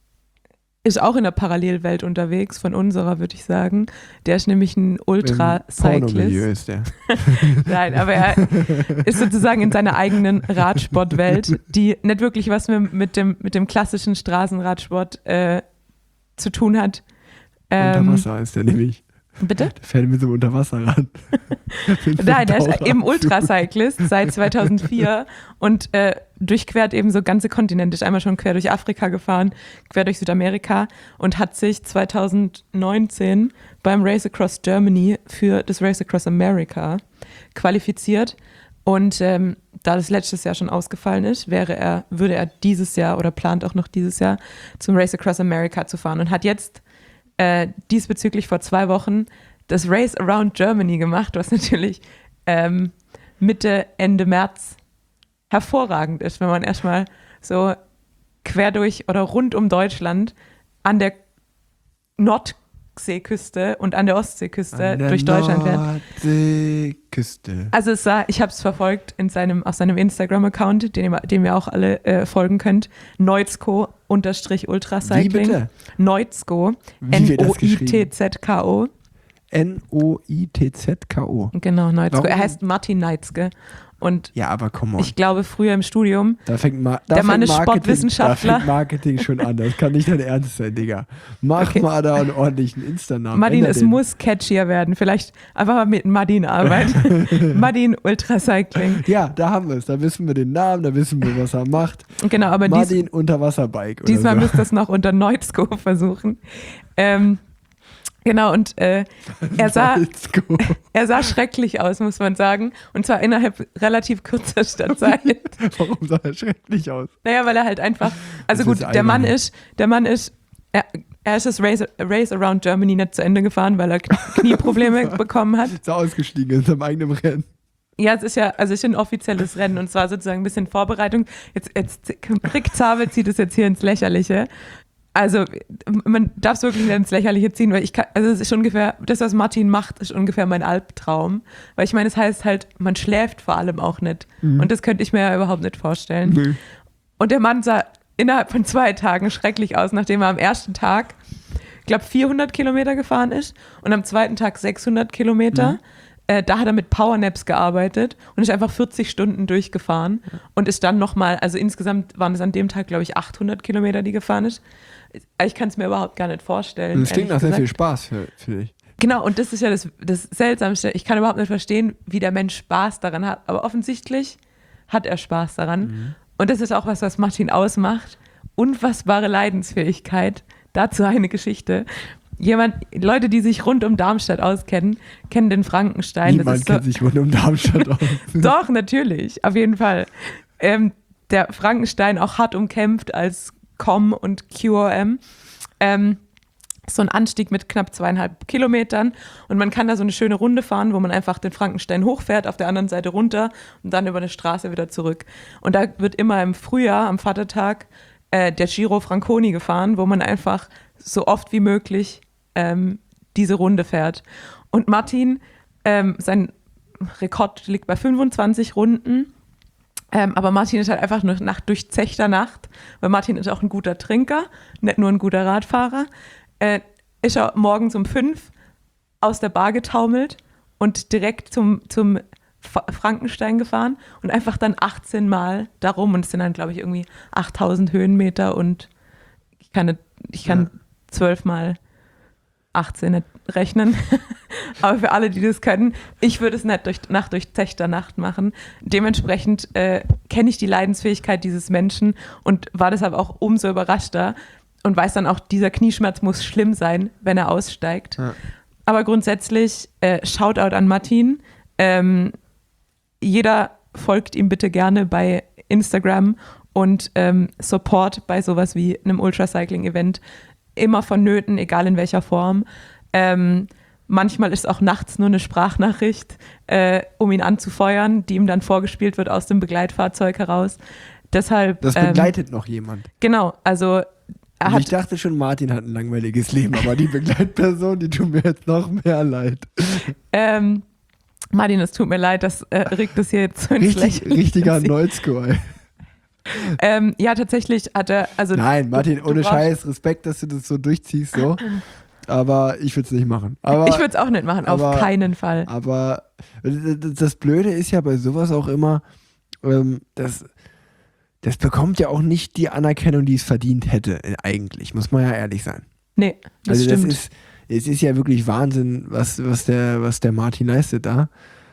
ist auch in der Parallelwelt unterwegs, von unserer, würde ich sagen. Der ist nämlich ein Ultra-Cyclist. Pornomilieu ist der. Nein, aber er ist sozusagen in seiner eigenen Radsportwelt, die nicht wirklich was mit, mit, dem, mit dem klassischen Straßenradsport äh, zu tun hat. Unter Ähm, Wasser ist der nämlich. Bitte? Der fährt mit so einem Unterwasserrad. Nein, der ist eben Ultracyclist seit zweitausendvier und äh, durchquert eben so ganze Kontinente. Ist einmal schon quer durch Afrika gefahren, quer durch Südamerika und hat sich zweitausendneunzehn beim Race Across Germany für das Race Across America qualifiziert. Und ähm, da das letztes Jahr schon ausgefallen ist, wäre er, würde er dieses Jahr oder plant auch noch dieses Jahr zum Race Across America zu fahren und hat jetzt Äh, diesbezüglich vor zwei Wochen das Race Around Germany gemacht, was natürlich ähm, Mitte, Ende März hervorragend ist, wenn man erstmal so quer durch oder rund um Deutschland an der Nordseeküste und an der Ostseeküste An der durch Deutschland fährt. Nordseeküste. Also es sah, ich habe es verfolgt in seinem, auf seinem Instagram-Account, den, dem ihr auch alle äh, folgen könnt, Neuzko unterstrich Ultracycling. Wie bitte? Neuzko, Wie wird das N O I T Z K O. N O I T Z K O. Genau, Neuzko. Warum? Er heißt Martin Neitzke. Und Ja, aber komm on. ich glaube, früher im Studium, Da fängt Ma- da Der Mann fängt ist Marketing- Sportwissenschaftler. Da fängt Marketing schon an. Das kann nicht dein Ernst sein, Digga. Mach Okay. mal da einen ordentlichen Insta-Namen. Martin, Änder es den. muss catchier werden. Vielleicht einfach mal mit Martin arbeiten. Martin Ultracycling. Ja, da haben wir es. Da wissen wir den Namen, da wissen wir, was er macht. Genau, aber dies, Martin Unterwasserbike. Oder diesmal so. müsst ihr es noch unter Neuzko versuchen. Ähm, genau, und äh, er sah... Salzko. Er sah schrecklich aus, muss man sagen. Und zwar innerhalb relativ kürzester Zeit. Warum sah er schrecklich aus? Naja, weil er halt einfach, also Das gut, ist der Mann albern. ist, der Mann ist, er, er ist das Race, Race Around Germany nicht zu Ende gefahren, weil er Kn- Knieprobleme bekommen hat. Ist er ausgestiegen in seinem eigenen Rennen. Ja, es ist ja, also es ist ein offizielles Rennen und zwar sozusagen ein bisschen Vorbereitung. Jetzt, jetzt Rick Zabel zieht es jetzt hier ins Lächerliche. Also man darf es wirklich nicht ins Lächerliche ziehen, weil ich kann, also es ist ungefähr, das, was Martin macht, ist ungefähr mein Albtraum. Weil ich meine, es heißt halt, man schläft vor allem auch nicht. Mhm. Und das könnte ich mir ja überhaupt nicht vorstellen. Nee. Und der Mann sah innerhalb von zwei Tagen schrecklich aus, nachdem er am ersten Tag, ich glaube, vierhundert Kilometer gefahren ist und am zweiten Tag sechshundert Kilometer. Mhm. Äh, da hat er mit Powernaps gearbeitet und ist einfach vierzig Stunden durchgefahren und ist dann nochmal, also insgesamt waren es an dem Tag, glaube ich, achthundert Kilometer, die gefahren ist. Ich kann es mir überhaupt gar nicht vorstellen. Das klingt ehrlich nach sehr gesagt. viel Spaß für, für dich. Genau, und das ist ja das, das Seltsamste. Ich kann überhaupt nicht verstehen, wie der Mensch Spaß daran hat. Aber offensichtlich hat er Spaß daran. Mhm. Und das ist auch was, was Martin ausmacht. Unfassbare Leidensfähigkeit. Dazu eine Geschichte. Jemand, Leute, die sich rund um Darmstadt auskennen, kennen den Frankenstein. Niemand das ist so, kennt sich rund um Darmstadt aus. Doch, natürlich, auf jeden Fall. Ähm, der Frankenstein auch hart umkämpft als Com und Q O M. Ähm, so ein Anstieg mit knapp zweieinhalb Kilometern und man kann da so eine schöne Runde fahren, wo man einfach den Frankenstein hochfährt, auf der anderen Seite runter und dann über eine Straße wieder zurück. Und da wird immer im Frühjahr, am Vatertag, äh, der Giro Franconi gefahren, wo man einfach so oft wie möglich ähm, diese Runde fährt. Und Martin, ähm, sein Rekord liegt bei fünfundzwanzig Runden. Ähm, aber Martin ist halt einfach eine Nacht durchzechter Nacht, weil Martin ist auch ein guter Trinker, nicht nur ein guter Radfahrer. Äh, ist er morgens um fünf aus der Bar getaumelt und direkt zum, zum F- Frankenstein gefahren und einfach dann achtzehn Mal darum und es sind dann, glaube ich, irgendwie achttausend Höhenmeter und ich kann, ich kann Ja. zwölf Mal achtzehn nicht rechnen. Aber für alle, die das können, ich würde es nicht durch Nacht durchzechter Nacht machen. Dementsprechend äh, kenne ich die Leidensfähigkeit dieses Menschen und war deshalb auch umso überraschter und weiß dann auch, dieser Knieschmerz muss schlimm sein, wenn er aussteigt. Ja. Aber grundsätzlich, äh, Shoutout an Martin. Ähm, jeder folgt ihm bitte gerne bei Instagram und ähm, Support bei sowas wie einem Ultracycling-Event immer vonnöten, egal in welcher Form. Ähm, manchmal ist auch nachts nur eine Sprachnachricht, äh, um ihn anzufeuern, die ihm dann vorgespielt wird aus dem Begleitfahrzeug heraus. Deshalb, Das ähm, begleitet noch jemand. genau, also er Und ich hat, dachte schon, Martin hat ein langweiliges Leben, aber die Begleitperson, die tut mir jetzt noch mehr leid. ähm, Martin, es tut mir leid, das äh, regt es hier jetzt so ins Richtig, Lächeln. richtiger Neuzscore. Ähm, ja, tatsächlich hat er, also Nein, Martin, du, du ohne brauchst- Scheiß, Respekt, dass du das so durchziehst, so. Aber ich würde es nicht machen. Aber, Ich würde es auch nicht machen, auf aber- keinen Fall. aber das Blöde ist ja bei sowas auch immer, ähm, das, das bekommt ja auch nicht die Anerkennung, die es verdient hätte, eigentlich, muss man ja ehrlich sein. Nee, das also stimmt. das ist, es ist ja wirklich Wahnsinn, was, was, der, was der Martin leistet da.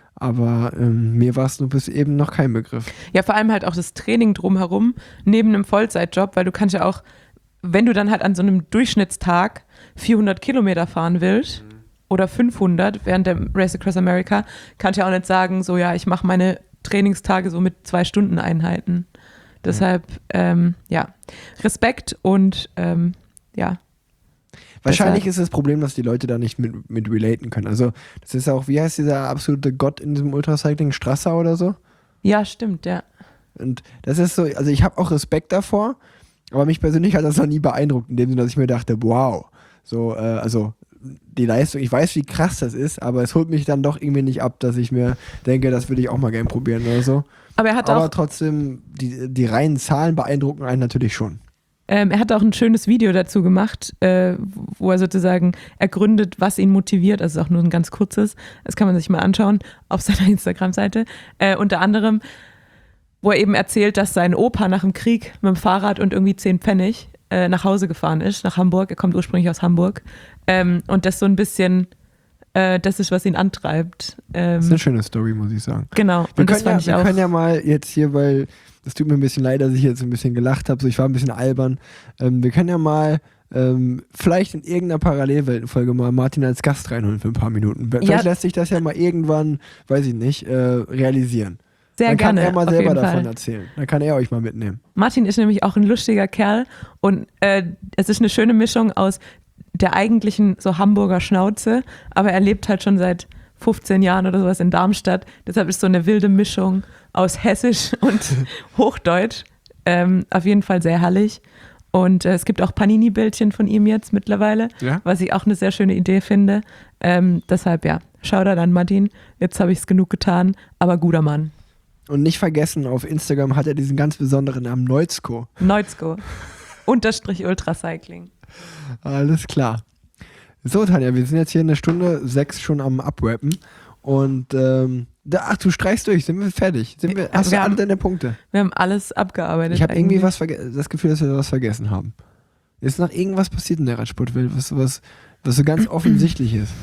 Aber ähm, mir war es nur bis eben noch kein Begriff. Ja, vor allem halt auch das Training drumherum, neben einem Vollzeitjob, weil du kannst ja auch, wenn du dann halt an so einem Durchschnittstag vierhundert Kilometer fahren willst oder fünfhundert während der Race Across America, kannst du ja auch nicht sagen, so ja, ich mache meine Trainingstage so mit zwei Stunden Einheiten. Deshalb, ähm, ja, Respekt und ähm, ja. Wahrscheinlich Deshalb- ist das Problem, dass die Leute da nicht mit, mit relaten können. Also, das ist auch, wie heißt dieser absolute Gott in diesem Ultracycling, Strasser oder so? Ja, stimmt, ja. Und das ist so, also ich habe auch Respekt davor, aber mich persönlich hat das noch nie beeindruckt, in dem Sinne, dass ich mir dachte, wow, so, äh, also die Leistung, ich weiß, wie krass das ist, aber es holt mich dann doch irgendwie nicht ab, dass ich mir denke, das würde ich auch mal gerne probieren oder so. Aber er hat Aber auch trotzdem, die, die reinen Zahlen beeindrucken einen natürlich schon. Ähm, er hat auch ein schönes Video dazu gemacht, äh, wo er sozusagen ergründet, was ihn motiviert. Also ist auch nur ein ganz kurzes. Das kann man sich mal anschauen auf seiner Instagram-Seite. Äh, unter anderem, wo er eben erzählt, dass sein Opa nach dem Krieg mit dem Fahrrad und irgendwie zehn Pfennig äh, nach Hause gefahren ist, nach Hamburg. Er kommt ursprünglich aus Hamburg. Ähm, und das so ein bisschen, äh, das ist, was ihn antreibt. Ähm, Das ist eine schöne Story, muss ich sagen. genau. Wir, Und das können ja, fand ich wir auch. können ja mal jetzt hier, weil das tut mir ein bisschen leid, dass ich jetzt ein bisschen gelacht habe, so ich war ein bisschen albern. Ähm, wir können ja mal ähm, vielleicht in irgendeiner Parallelweltenfolge mal Martin als Gast reinholen für ein paar Minuten. Vielleicht Ja. lässt sich das ja mal irgendwann, weiß ich nicht, äh, realisieren. Sehr Dann kann gerne. er mal auf selber jeden davon Fall. erzählen. Dann kann er euch mal mitnehmen. Martin ist nämlich auch ein lustiger Kerl und äh, es ist eine schöne Mischung aus der eigentlichen so Hamburger Schnauze, aber er lebt halt schon seit fünfzehn Jahren oder sowas in Darmstadt. Deshalb ist so eine wilde Mischung aus Hessisch und Hochdeutsch. Ähm, auf jeden Fall sehr herrlich. Und äh, es gibt auch Panini-Bildchen von ihm jetzt mittlerweile, Ja? was ich auch eine sehr schöne Idee finde. Ähm, deshalb ja, Shoutout an Martin. Jetzt habe ich es genug getan, aber guter Mann. Und nicht vergessen, auf Instagram hat er diesen ganz besonderen Namen Neuzko. Neuzko. Unterstrich Ultracycling. Alles klar. So, Tanja, wir sind jetzt hier eine Stunde sechs schon am Abwappen. Und, ähm, da, ach, du streichst durch, sind wir fertig? Sind wir, hast Wir du alle haben- deine Punkte? Wir haben alles abgearbeitet. Ich habe irgendwie eigentlich. was verge- das Gefühl, dass wir was vergessen haben. Ist noch irgendwas passiert in der Radsportwelt, was, was, was so ganz offensichtlich ist?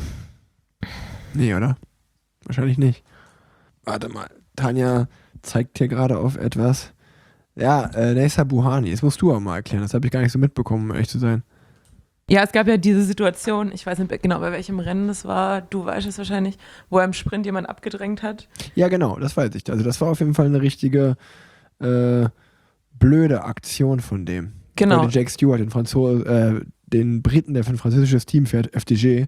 Nee, oder? Wahrscheinlich nicht. Warte mal, Tanja zeigt hier gerade auf etwas. Ja, äh, Neysa Buhani, das musst du auch mal erklären, das habe ich gar nicht so mitbekommen, um ehrlich zu sein. Ja, es gab ja diese Situation, ich weiß nicht genau, bei welchem Rennen das war, du weißt es wahrscheinlich, wo er im Sprint jemand abgedrängt hat. Ja, genau, das weiß ich. Also das war auf jeden Fall eine richtige äh, blöde Aktion von dem. Genau. Weil Jake Stewart, den, Franzo äh, den Briten, der für ein französisches Team fährt, F D G,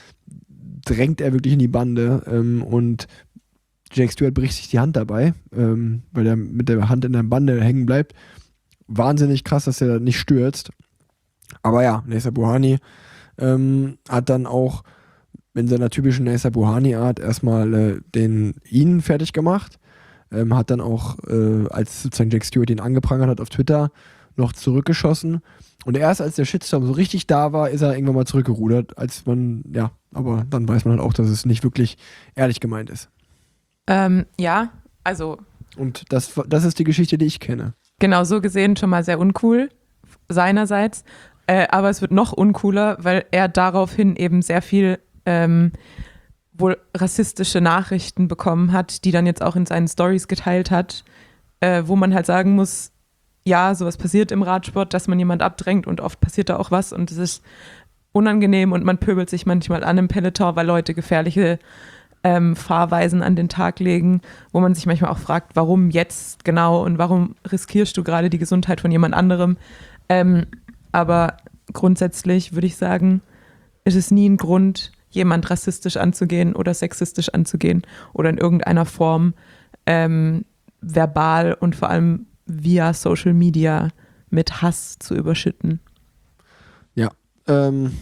drängt er wirklich in die Bande ähm, und Jake Stewart bricht sich die Hand dabei, ähm, weil er mit der Hand in der Bande hängen bleibt. Wahnsinnig krass, dass er nicht stürzt. Aber ja, Neysa Buhani ähm, hat dann auch in seiner typischen Neysa Buhani-Art erstmal äh, den ihn fertig gemacht. Ähm, hat dann auch, äh, als sozusagen Jake Stewart ihn angeprangert hat auf Twitter, noch zurückgeschossen. Und erst als der Shitstorm so richtig da war, ist er irgendwann mal zurückgerudert, als man, ja, aber dann weiß man halt auch, dass es nicht wirklich ehrlich gemeint ist. Ähm, ja, also Und das, das ist die Geschichte, die ich kenne. genau so gesehen schon mal sehr uncool seinerseits. Äh, aber es wird noch uncooler, weil er daraufhin eben sehr viel ähm, wohl rassistische Nachrichten bekommen hat, die dann jetzt auch in seinen Stories geteilt hat, äh, wo man halt sagen muss, ja, sowas passiert im Radsport, dass man jemand abdrängt und oft passiert da auch was und es ist unangenehm und man pöbelt sich manchmal an im Peloton, weil Leute gefährliche ähm, Fahrweisen an den Tag legen, wo man sich manchmal auch fragt, warum jetzt genau und warum riskierst du gerade die Gesundheit von jemand anderem. Ähm, aber grundsätzlich würde ich sagen, ist es nie ein Grund, jemand rassistisch anzugehen oder sexistisch anzugehen oder in irgendeiner Form ähm, verbal und vor allem via Social Media mit Hass zu überschütten. Ja, ähm,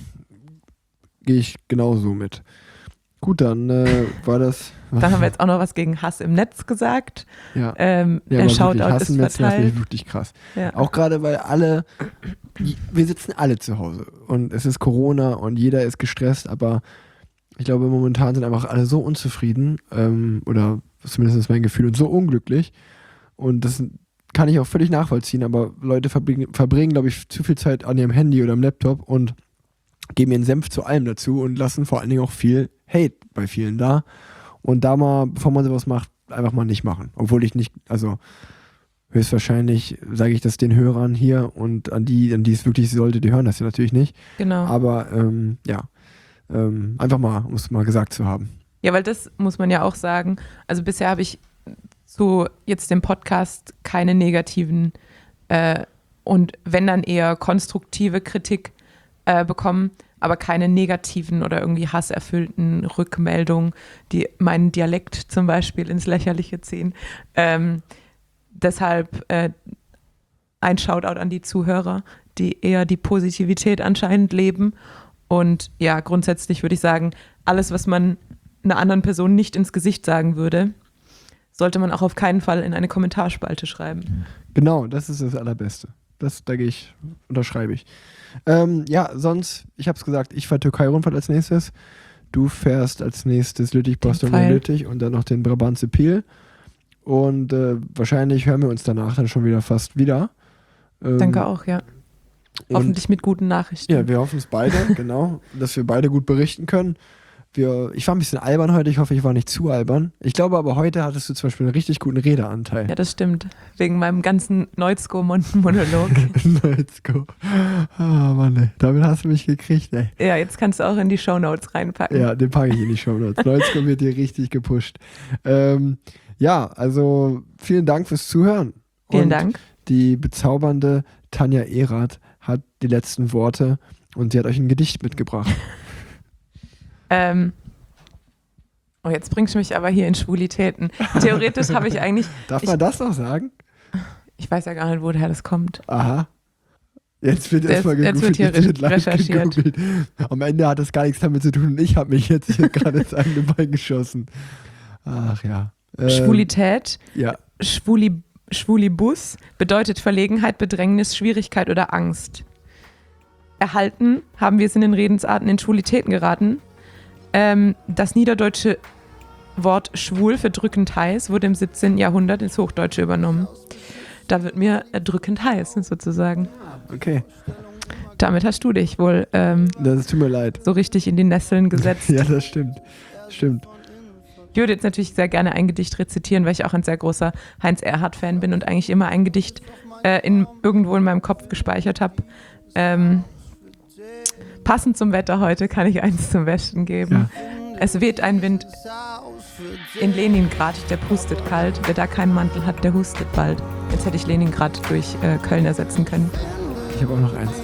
gehe ich genauso mit. Gut, dann äh, war das... Dann haben wir jetzt auch noch was gegen Hass im Netz gesagt. Ja, Ähm, ja der aber Shoutout wirklich, Hass ist im Netz, das verteilt. finde ich wirklich krass. Ja. Auch gerade, weil alle, wir sitzen alle zu Hause und es ist Corona und jeder ist gestresst, aber ich glaube, momentan sind einfach alle so unzufrieden ähm, oder zumindest ist mein Gefühl und so unglücklich und das kann ich auch völlig nachvollziehen, aber Leute verbringen, verbringen glaube ich, zu viel Zeit an ihrem Handy oder am Laptop und geben ihren Senf zu allem dazu und lassen vor allen Dingen auch viel Hate bei vielen da und da mal, bevor man sowas macht, einfach mal nicht machen, obwohl ich nicht, also höchstwahrscheinlich sage ich das den Hörern hier und an die, an die es wirklich sollte, die hören das ja natürlich nicht, Genau. aber ähm, ja, ähm, einfach mal, um es mal gesagt zu haben. Ja, weil das muss man ja auch sagen. Also bisher habe ich so jetzt im Podcast keine negativen äh, und wenn dann eher konstruktive Kritik äh, bekommen, aber keine negativen oder irgendwie hasserfüllten Rückmeldungen, die meinen Dialekt zum Beispiel ins Lächerliche ziehen. Ähm, deshalb äh, ein Shoutout an die Zuhörer, die eher die Positivität anscheinend leben. Und ja, grundsätzlich würde ich sagen, alles, was man einer anderen Person nicht ins Gesicht sagen würde, sollte man auch auf keinen Fall in eine Kommentarspalte schreiben. Genau, das ist das Allerbeste. Das, da gehe ich, unterschreibe ich. Ähm, ja, sonst, ich habe es gesagt, ich fahre Türkei-Rundfahrt als nächstes. Du fährst als nächstes Lüttich-Bastogne-Lüttich und dann noch den Brabantse-Piel. Und äh, wahrscheinlich hören wir uns danach dann schon wieder fast wieder. Ähm, Danke auch, ja. Hoffentlich mit guten Nachrichten. Ja, wir hoffen es beide, genau, dass wir beide gut berichten können. Wir, ich war ein bisschen albern heute, ich hoffe, ich war nicht zu albern. Ich glaube aber, heute hattest du zum Beispiel einen richtig guten Redeanteil. Ja, das stimmt. Wegen meinem ganzen Neuzko-Monolog. Neuzko. Ah, Mann, ey. Damit hast du mich gekriegt, ey. Ja, jetzt kannst du auch in die Shownotes reinpacken. Ja, den packe ich in die Shownotes. Neuzko wird hier richtig gepusht. Ähm, ja, also vielen Dank fürs Zuhören. Vielen Und Dank. Die bezaubernde Tanja Erath hat die letzten Worte und sie hat euch ein Gedicht mitgebracht. Ähm, oh, jetzt bringst du mich aber hier in Schwulitäten. Theoretisch habe ich eigentlich... Darf ich, man das noch sagen? Ich weiß ja gar nicht, woher das kommt. Aha. Jetzt wird Das- erstmal jetzt wird hier wird live recherchiert. gegoogelt. Am Ende hat das gar nichts damit zu tun und ich habe mich jetzt hier gerade ins eigene Bein geschossen. Ach ja. Ähm, Schwulität, Ja. Schwuli, Schwulibus bedeutet Verlegenheit, Bedrängnis, Schwierigkeit oder Angst. Erhalten haben wir es in den Redensarten in Schwulitäten geraten. Ähm, das niederdeutsche Wort schwul für drückend heiß wurde im siebzehnten Jahrhundert ins Hochdeutsche übernommen. Da wird mir äh, drückend heiß sozusagen. Okay. Damit hast du dich wohl ähm, Das tut mir leid. so richtig in die Nesseln gesetzt. Ja, das stimmt. Stimmt. Ich würde jetzt natürlich sehr gerne ein Gedicht rezitieren, weil ich auch ein sehr großer Heinz Erhardt-Fan bin und eigentlich immer ein Gedicht äh, in, irgendwo in meinem Kopf gespeichert habe. Ähm, passend zum Wetter heute kann ich eins zum Besten geben. Ja. Es weht ein Wind in Leningrad, der pustet kalt. Wer da keinen Mantel hat, der hustet bald. Jetzt hätte ich Leningrad durch äh, Köln ersetzen können. Ich habe auch noch eins.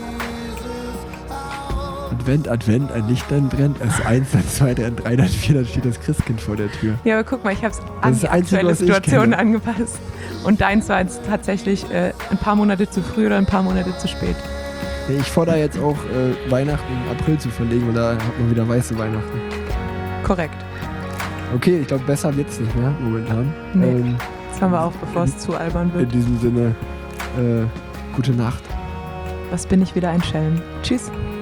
Advent, Advent, ein Lichtlein brennt. Erst eins, dann zwei, dann drei, dann vier, dann steht das Christkind vor der Tür. Ja, aber guck mal, ich habe es an ist die das Einzige, aktuelle was ich Situation kenne. angepasst. Und deins war jetzt tatsächlich äh, ein paar Monate zu früh oder ein paar Monate zu spät. Nee, ich fordere jetzt auch, äh, Weihnachten im April zu verlegen, und da hat man wieder weiße Weihnachten. Korrekt. Okay, ich glaube, besser wird's nicht mehr momentan. Nee. Ähm, Das haben wir auch, bevor es zu albern in wird. diesem Sinne, äh, Gute Nacht. Was bin ich wieder ein Schelm. Tschüss.